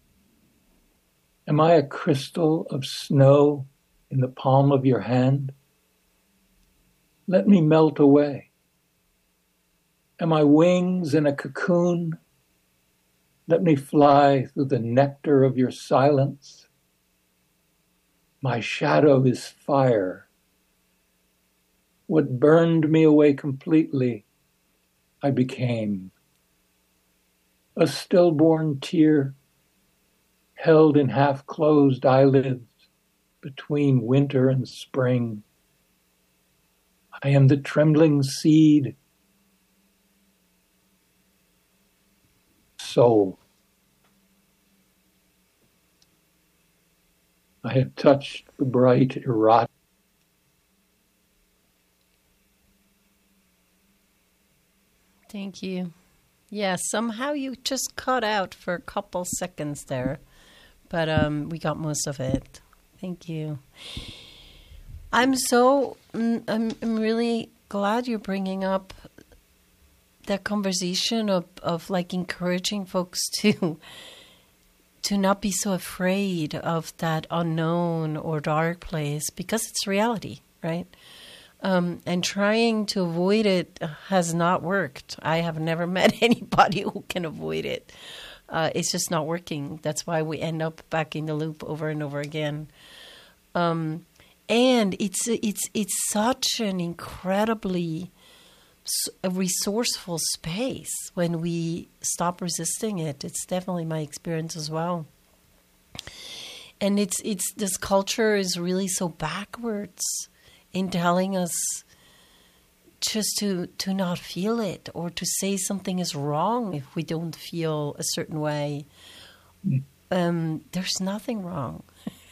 Am I a crystal of snow in the palm of your hand? Let me melt away. Am I wings in a cocoon? Let me fly through the nectar of your silence. My shadow is fire. What burned me away completely, I became. A stillborn tear held in half-closed eyelids between winter and spring. I am the trembling seed, soul. I have touched the bright erotic. Thank you. Yeah, somehow you just cut out for a couple seconds there, but we got most of it. Thank you. I'm really glad you're bringing up that conversation of like encouraging folks to not be so afraid of that unknown or dark place, because it's reality, right? And trying to avoid it has not worked. I have never met anybody who can avoid it. It's just not working. That's why we end up back in the loop over and over again. And it's such an incredibly resourceful space when we stop resisting it. It's definitely my experience as well. And it's this culture is really so backwards in telling us just to not feel it, or to say something is wrong if we don't feel a certain way. There's nothing wrong.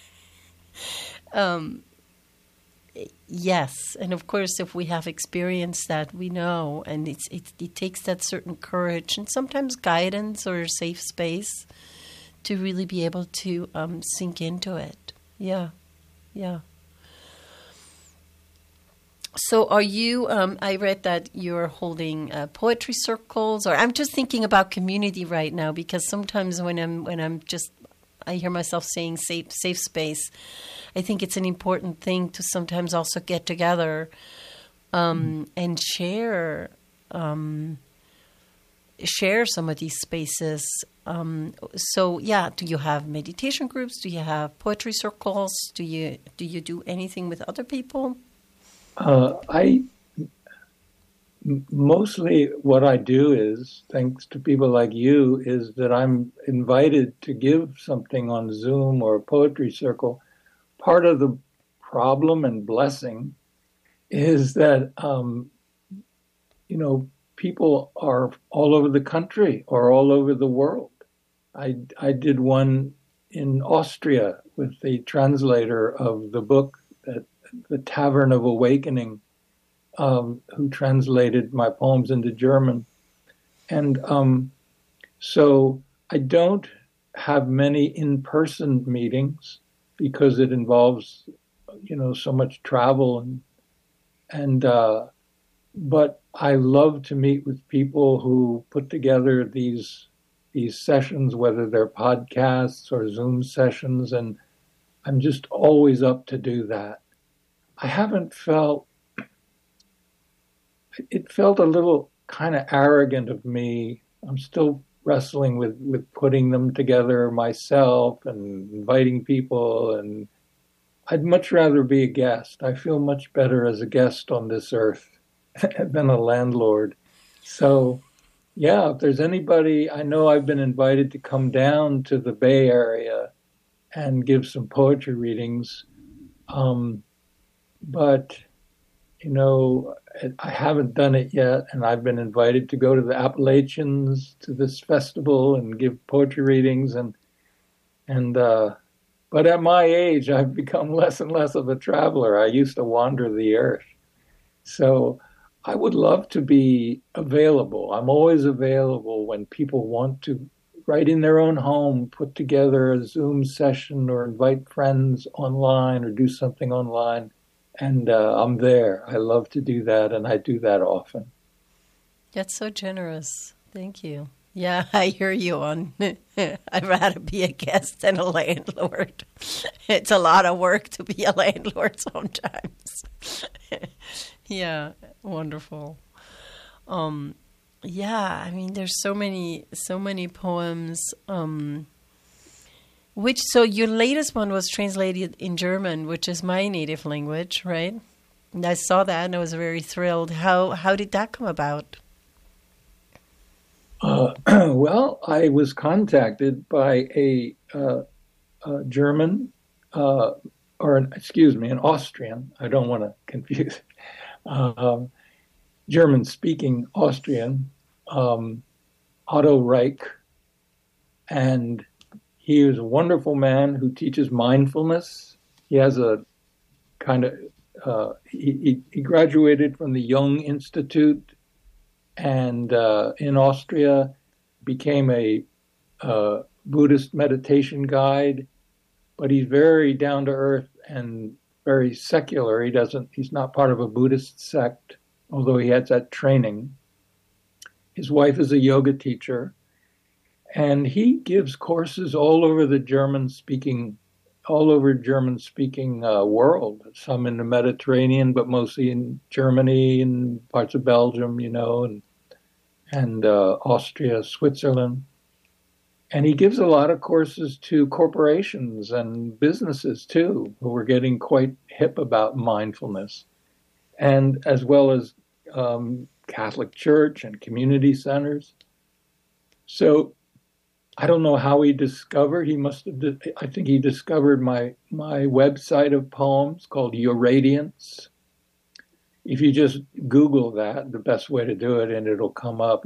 Yes, and of course, if we have experienced that, we know, and it takes that certain courage and sometimes guidance or safe space to really be able to sink into it. Yeah. So are you, I read that you're holding poetry circles, or I'm just thinking about community right now, because sometimes when I hear myself saying safe space, I think it's an important thing to sometimes also get together and share some of these spaces. So yeah, do you have meditation groups? Do you have poetry circles? Do you do anything with other people? Mostly what I do is, thanks to people like you, is that I'm invited to give something on Zoom or a poetry circle. Part of the problem and blessing is that, people are all over the country or all over the world. I did one in Austria with the translator of the book, The Tavern of Awakening, who translated my poems into German. And so I don't have many in-person meetings because it involves, so much travel but I love to meet with people who put together these sessions, whether they're podcasts or Zoom sessions, and I'm just always up to do that. I haven't it felt a little kind of arrogant of me. I'm still wrestling with putting them together myself and inviting people, and I'd much rather be a guest. I feel much better as a guest on this earth than a landlord. So, yeah, if there's anybody, I know I've been invited to come down to the Bay Area and give some poetry readings. But, I haven't done it yet, and I've been invited to go to the Appalachians to this festival and give poetry readings, but at my age, I've become less and less of a traveler. I used to wander the earth. So I would love to be available. I'm always available when people want to, right in their own home, put together a Zoom session or invite friends online or do something online. And I'm there. I love to do that, and I do that often. That's so generous. Thank you. Yeah, I hear you on. I'd rather be a guest than a landlord. It's a lot of work to be a landlord sometimes. Yeah, wonderful. Yeah, I mean, there's so many poems. So your latest one was translated in German, which is my native language, right? And I saw that and I was very thrilled. How did that come about? Well, I was contacted by a German, an Austrian. I don't want to confuse. German-speaking Austrian, Otto Reich, and he is a wonderful man who teaches mindfulness. He has a kind of, he graduated from the Jung Institute and in Austria became a Buddhist meditation guide, but he's very down to earth and very secular. He's not part of a Buddhist sect, although he has that training. His wife is a yoga teacher. And he gives courses all over the German-speaking world. Some in the Mediterranean, but mostly in Germany and parts of Belgium, and Austria, Switzerland. And he gives a lot of courses to corporations and businesses too, who are getting quite hip about mindfulness, and as well as Catholic Church and community centers. So I don't know how he discovered. I think he discovered my website of poems called Your Radiance. If you just Google that, the best way to do it, and it'll come up,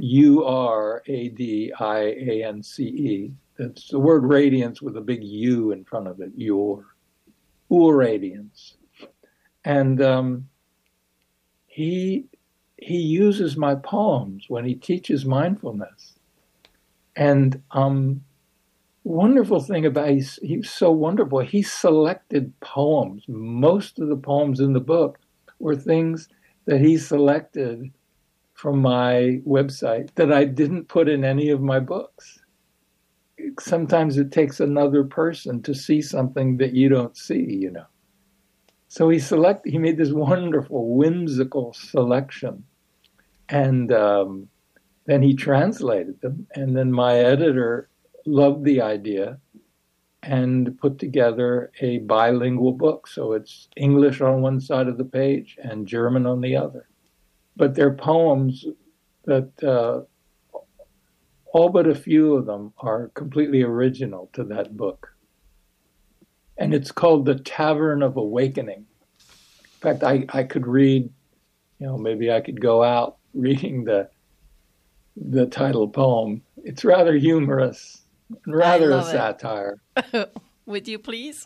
URADIANCE. That's the word radiance with a big U in front of it, your radiance. And he uses my poems when he teaches mindfulness. And wonderful thing about he's so wonderful. He selected poems. Most of the poems in the book were things that he selected from my website that I didn't put in any of my books. Sometimes it takes another person to see something that you don't see, you know. So he made this wonderful, whimsical selection. And then he translated them. And then my editor loved the idea and put together a bilingual book. So it's English on one side of the page and German on the other. But they're poems that all but a few of them are completely original to that book. And it's called The Tavern of Awakening. In fact, I could read, maybe I could go out reading the title poem. It's rather humorous and rather a satire. Would you please?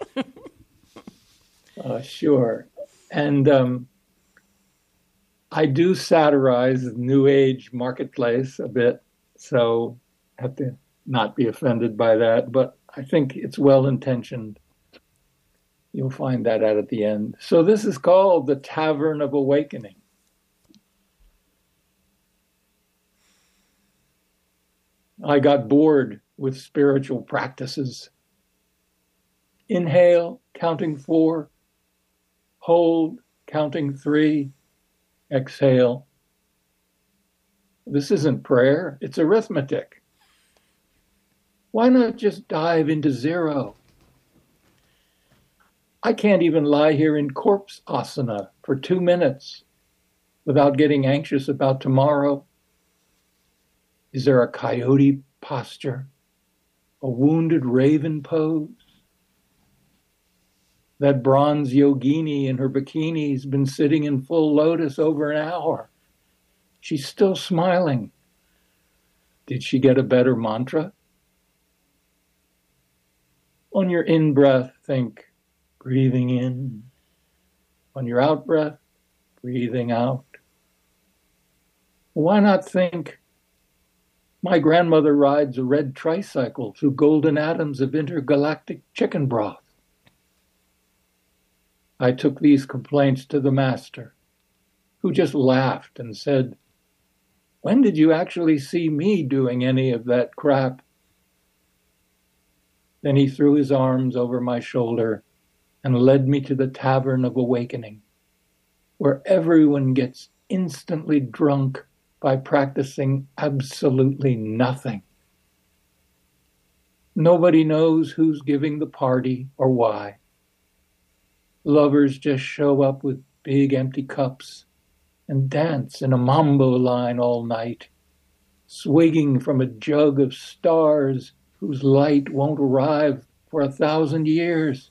Sure. And I do satirize the New Age marketplace a bit, so I have to not be offended by that, but I think it's well-intentioned. You'll find that out at the end. So this is called The Tavern of Awakening. I got bored with spiritual practices. Inhale, counting 4. Hold, counting 3. Exhale. This isn't prayer, it's arithmetic. Why not just dive into 0? I can't even lie here in corpse asana for 2 minutes without getting anxious about tomorrow. Is there a coyote posture? A wounded raven pose? That bronze yogini in her bikini has been sitting in full lotus over an hour. She's still smiling. Did she get a better mantra? On your in-breath, think, breathing in. On your out-breath, breathing out. Why not think, my grandmother rides a red tricycle through golden atoms of intergalactic chicken broth. I took these complaints to the master, who just laughed and said, when did you actually see me doing any of that crap? Then he threw his arms over my shoulder and led me to the Tavern of Awakening, where everyone gets instantly drunk by practicing absolutely nothing. Nobody knows who's giving the party or why. Lovers just show up with big empty cups and dance in a mambo line all night, swigging from a jug of stars whose light won't arrive for 1,000 years.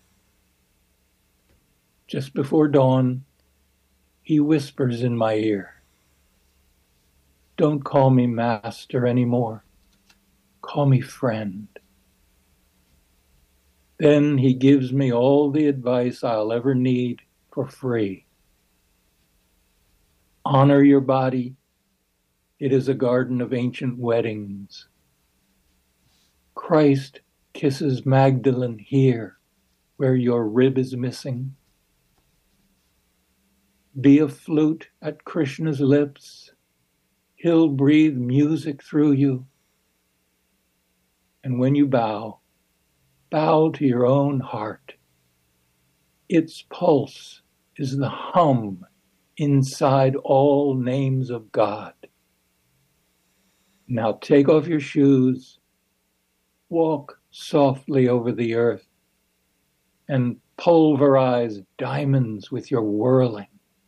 Just before dawn, he whispers in my ear, don't call me master anymore. Call me friend. Then he gives me all the advice I'll ever need for free. Honor your body. It is a garden of ancient weddings. Christ kisses Magdalene here, where your rib is missing. Be a flute at Krishna's lips. He'll breathe music through you. And when you bow to your own heart. Its pulse is the hum inside all names of God. Now take off your shoes, walk softly over the earth, and pulverize diamonds with your whirling.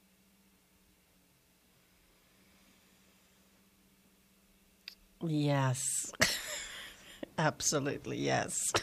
Yes. Absolutely, yes.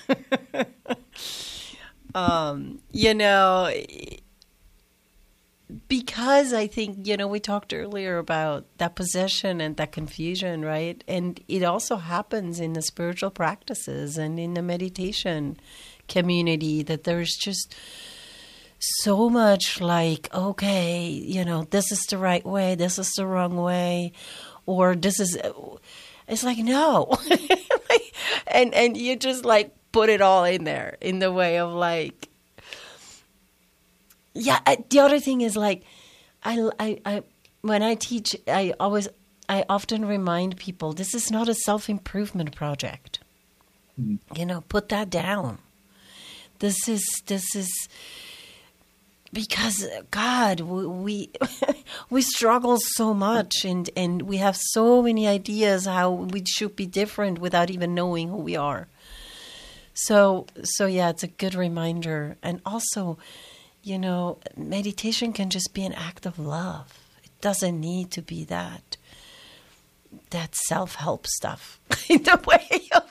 Because I think, we talked earlier about that possession and that confusion, right? And it also happens in the spiritual practices and in the meditation community that there's just so much like, okay, this is the right way, this is the wrong way, or this is... It's like, no. and you just like put it all in there in the way of like, yeah. The other thing is like, I when I teach, I often remind people, this is not a self-improvement project. You know, put that down. This is because, God, we we struggle so much, and we have so many ideas how we should be different without even knowing who we are. So yeah, it's a good reminder. And also, you know, meditation can just be an act of love. It doesn't need to be that self-help stuff in the way of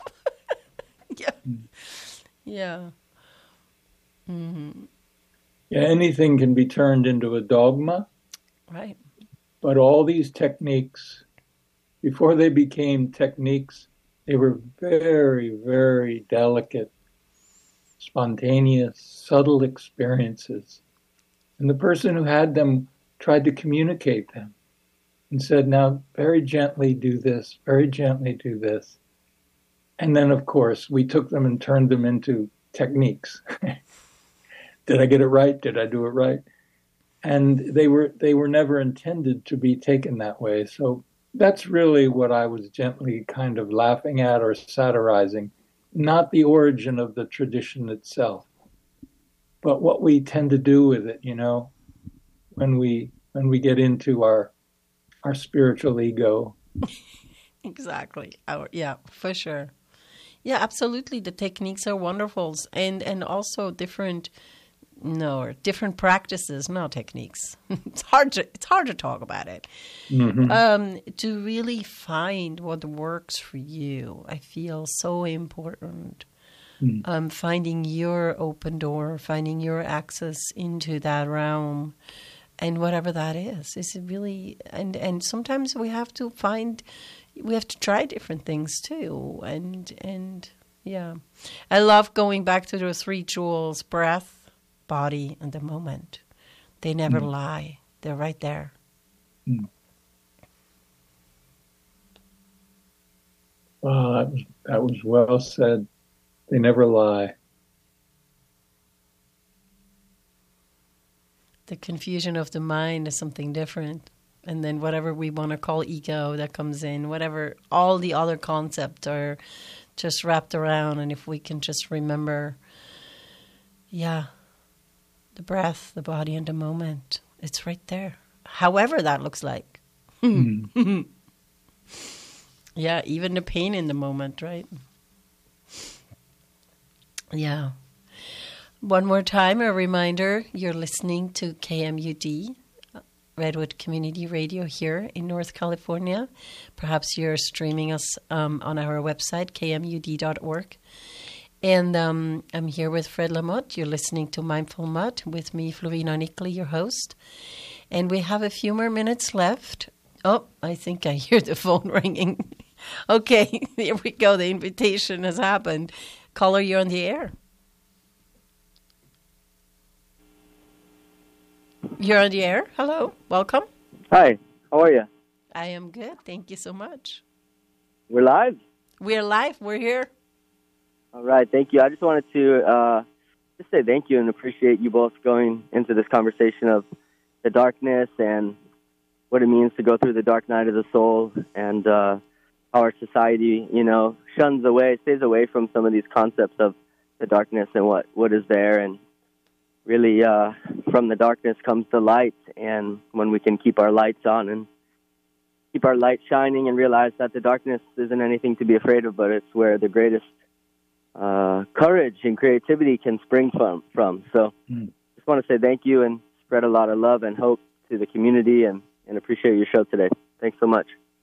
yeah. Mm-hmm. Yeah, anything can be turned into a dogma. Right. But all these techniques, before they became techniques, they were very, very delicate, spontaneous, subtle experiences. And the person who had them tried to communicate them and said, now, very gently do this, very gently do this. And then, of course, we took them and turned them into techniques. Did I get it right? Did I do it right? And they were never intended to be taken that way. So that's really what I was gently kind of laughing at or satirizing, not the origin of the tradition itself, but what we tend to do with it, you know, when we get into our spiritual ego. Exactly. Yeah, for sure. Yeah, absolutely. The techniques are wonderful, and also different practices, not techniques. It's hard to talk about it. Mm-hmm. To really find what works for you, I feel so important. Mm. Finding your open door, finding your access into that realm, and whatever that is it really? And sometimes we have to try different things too, and yeah, I love going back to those 3 jewels: breath, body, and the moment. They never lie. They're right there. Wow, that was well said. They never lie. The confusion of the mind is something different. And then whatever we want to call ego that comes in, whatever, all the other concepts are just wrapped around. And if we can just remember, the breath, the body, and the moment, it's right there. However that looks like. Yeah, even the pain in the moment, right? Yeah. One more time, a reminder, you're listening to KMUD, Redwood Community Radio here in North California. Perhaps you're streaming us on our website, kmud.org. And I'm here with Fred Lamotte. You're listening to Mindful Mutt with me, Flovina Nickley, your host. And we have a few more minutes left. Oh, I think I hear the phone ringing. Okay, here we go. The invitation has happened. Caller, you're on the air. You're on the air. Hello. Welcome. Hi. How are you? I am good. Thank you so much. We're live? We're live. We're here. All right. Thank you. I just wanted to just say thank you and appreciate you both going into this conversation of the darkness and what it means to go through the dark night of the soul, and how our society, stays away from some of these concepts of the darkness and what is there. And really, from the darkness comes the light. And when we can keep our lights on and keep our light shining and realize that the darkness isn't anything to be afraid of, but it's where the greatest courage and creativity can spring from. So just want to say thank you and spread a lot of love and hope to the community, and appreciate your show today. Thanks so much.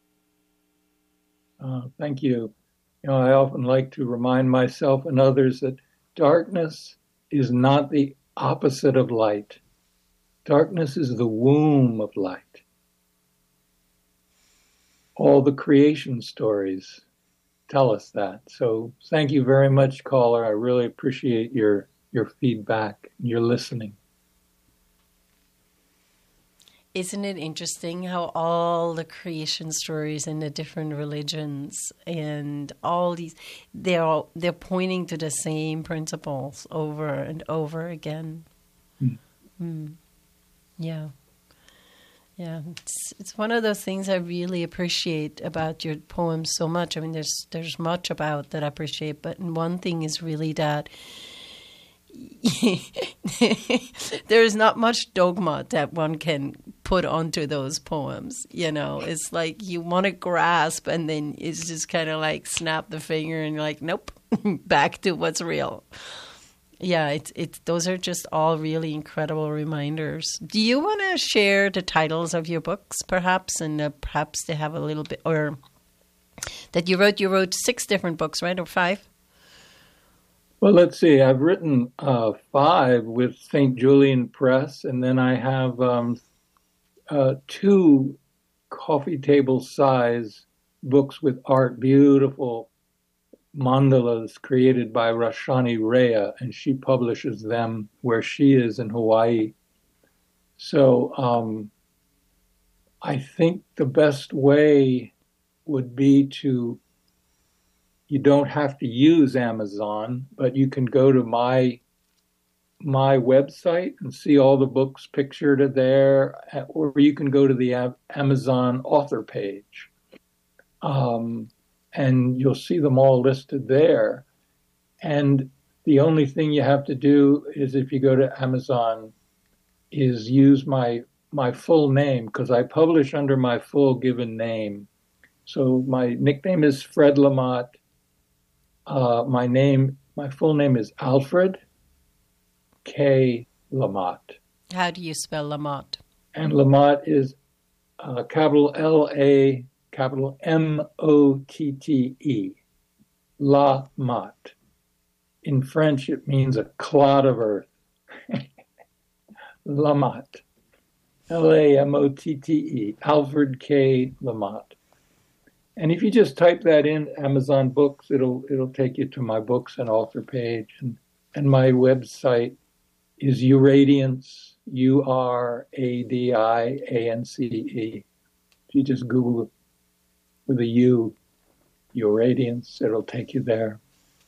Thank you. I often like to remind myself and others that darkness is not the opposite of light. Darkness is the womb of light. All the creation stories tell us that. So thank you very much, caller. I really appreciate your feedback and your listening. Isn't it interesting how all the creation stories in the different religions and all these, they're pointing to the same principles over and over again. Yeah. Yeah, it's one of those things I really appreciate about your poems so much. I mean, there's much about that I appreciate, but one thing is really that there is not much dogma that one can put onto those poems. You know, it's like you want to grasp, and then it's just kind of like snap the finger, and you're like, nope, back to what's real. Yeah, those are just all really incredible reminders. Do you want to share the titles of your books, perhaps, and perhaps they have a little bit, or that you wrote? You wrote 6 different books, right, or 5? Well, let's see. I've written 5 with St. Julian Press, and then I have 2 coffee table size books with art, beautiful mandalas created by Rashani Rea, and she publishes them where she is in Hawaii. So I think the best way would be you don't have to use Amazon, but you can go to my website and see all the books pictured there, or you can go to the Amazon author page. And you'll see them all listed there. And the only thing you have to do is, if you go to Amazon, is use my full name, because I publish under my full given name. So my nickname is Fred Lamott. My full name is Alfred K. Lamott. How do you spell Lamott? And Lamott is capital L-A, capital M-O-T-T-E, La Motte. In French, it means a clod of earth. La Motte, L-A-M-O-T-T-E, Alfred K. Lamott. And if you just type that in Amazon Books, it'll take you to my books and author page. And my website is Uradiance, U-R-A-D-I-A-N-C-E. If you just Google it with a U, Uradiance, it'll take you there.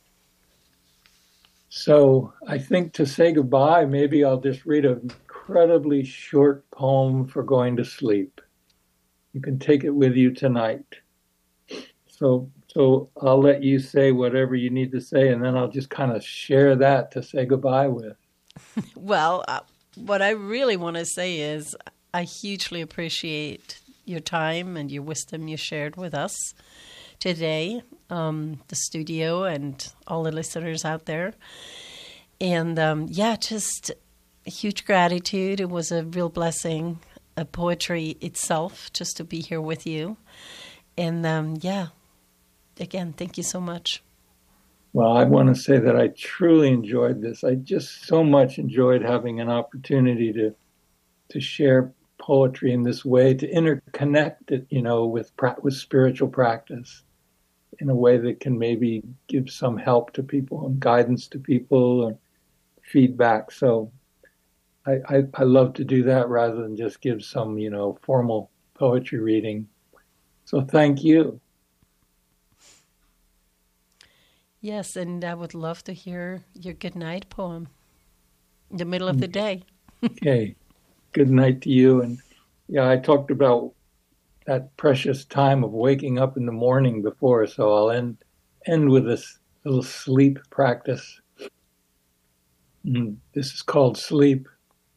So I think to say goodbye, maybe I'll just read an incredibly short poem for going to sleep. You can take it with you tonight. So I'll let you say whatever you need to say, and then I'll just kind of share that to say goodbye with. Well, what I really want to say is I hugely appreciate your time and your wisdom you shared with us today, the studio and all the listeners out there. And just huge gratitude. It was a real blessing, poetry itself, just to be here with you. And again, thank you so much. Well, I want to say that I truly enjoyed this. I just so much enjoyed having an opportunity to share poetry in this way, to interconnect it, with spiritual practice in a way that can maybe give some help to people and guidance to people and feedback. So I love to do that rather than just give some, formal poetry reading. So thank you. Yes, and I would love to hear your good night poem in the middle of the day. Okay. Good night to you. And I talked about that precious time of waking up in the morning before, so I'll end with this little sleep practice. This is called sleep.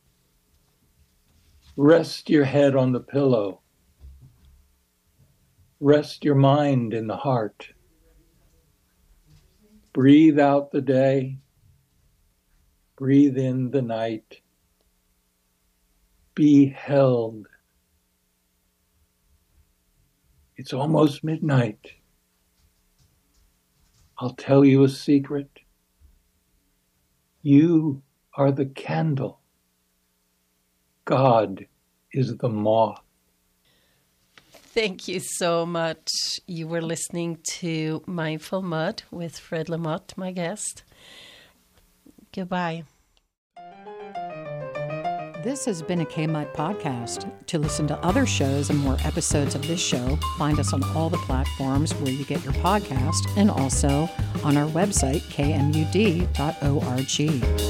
Rest your head on the pillow. Rest your mind in the heart. Breathe out the day. Breathe in the night. Be held. It's almost midnight. I'll tell you a secret. You are the candle. God is the moth. Thank you so much. You were listening to Mindful Mud with Fred Lamott, my guest. Goodbye. This has been a K-Mud podcast. To listen to other shows and more episodes of this show, find us on all the platforms where you get your podcast and also on our website, kmud.org.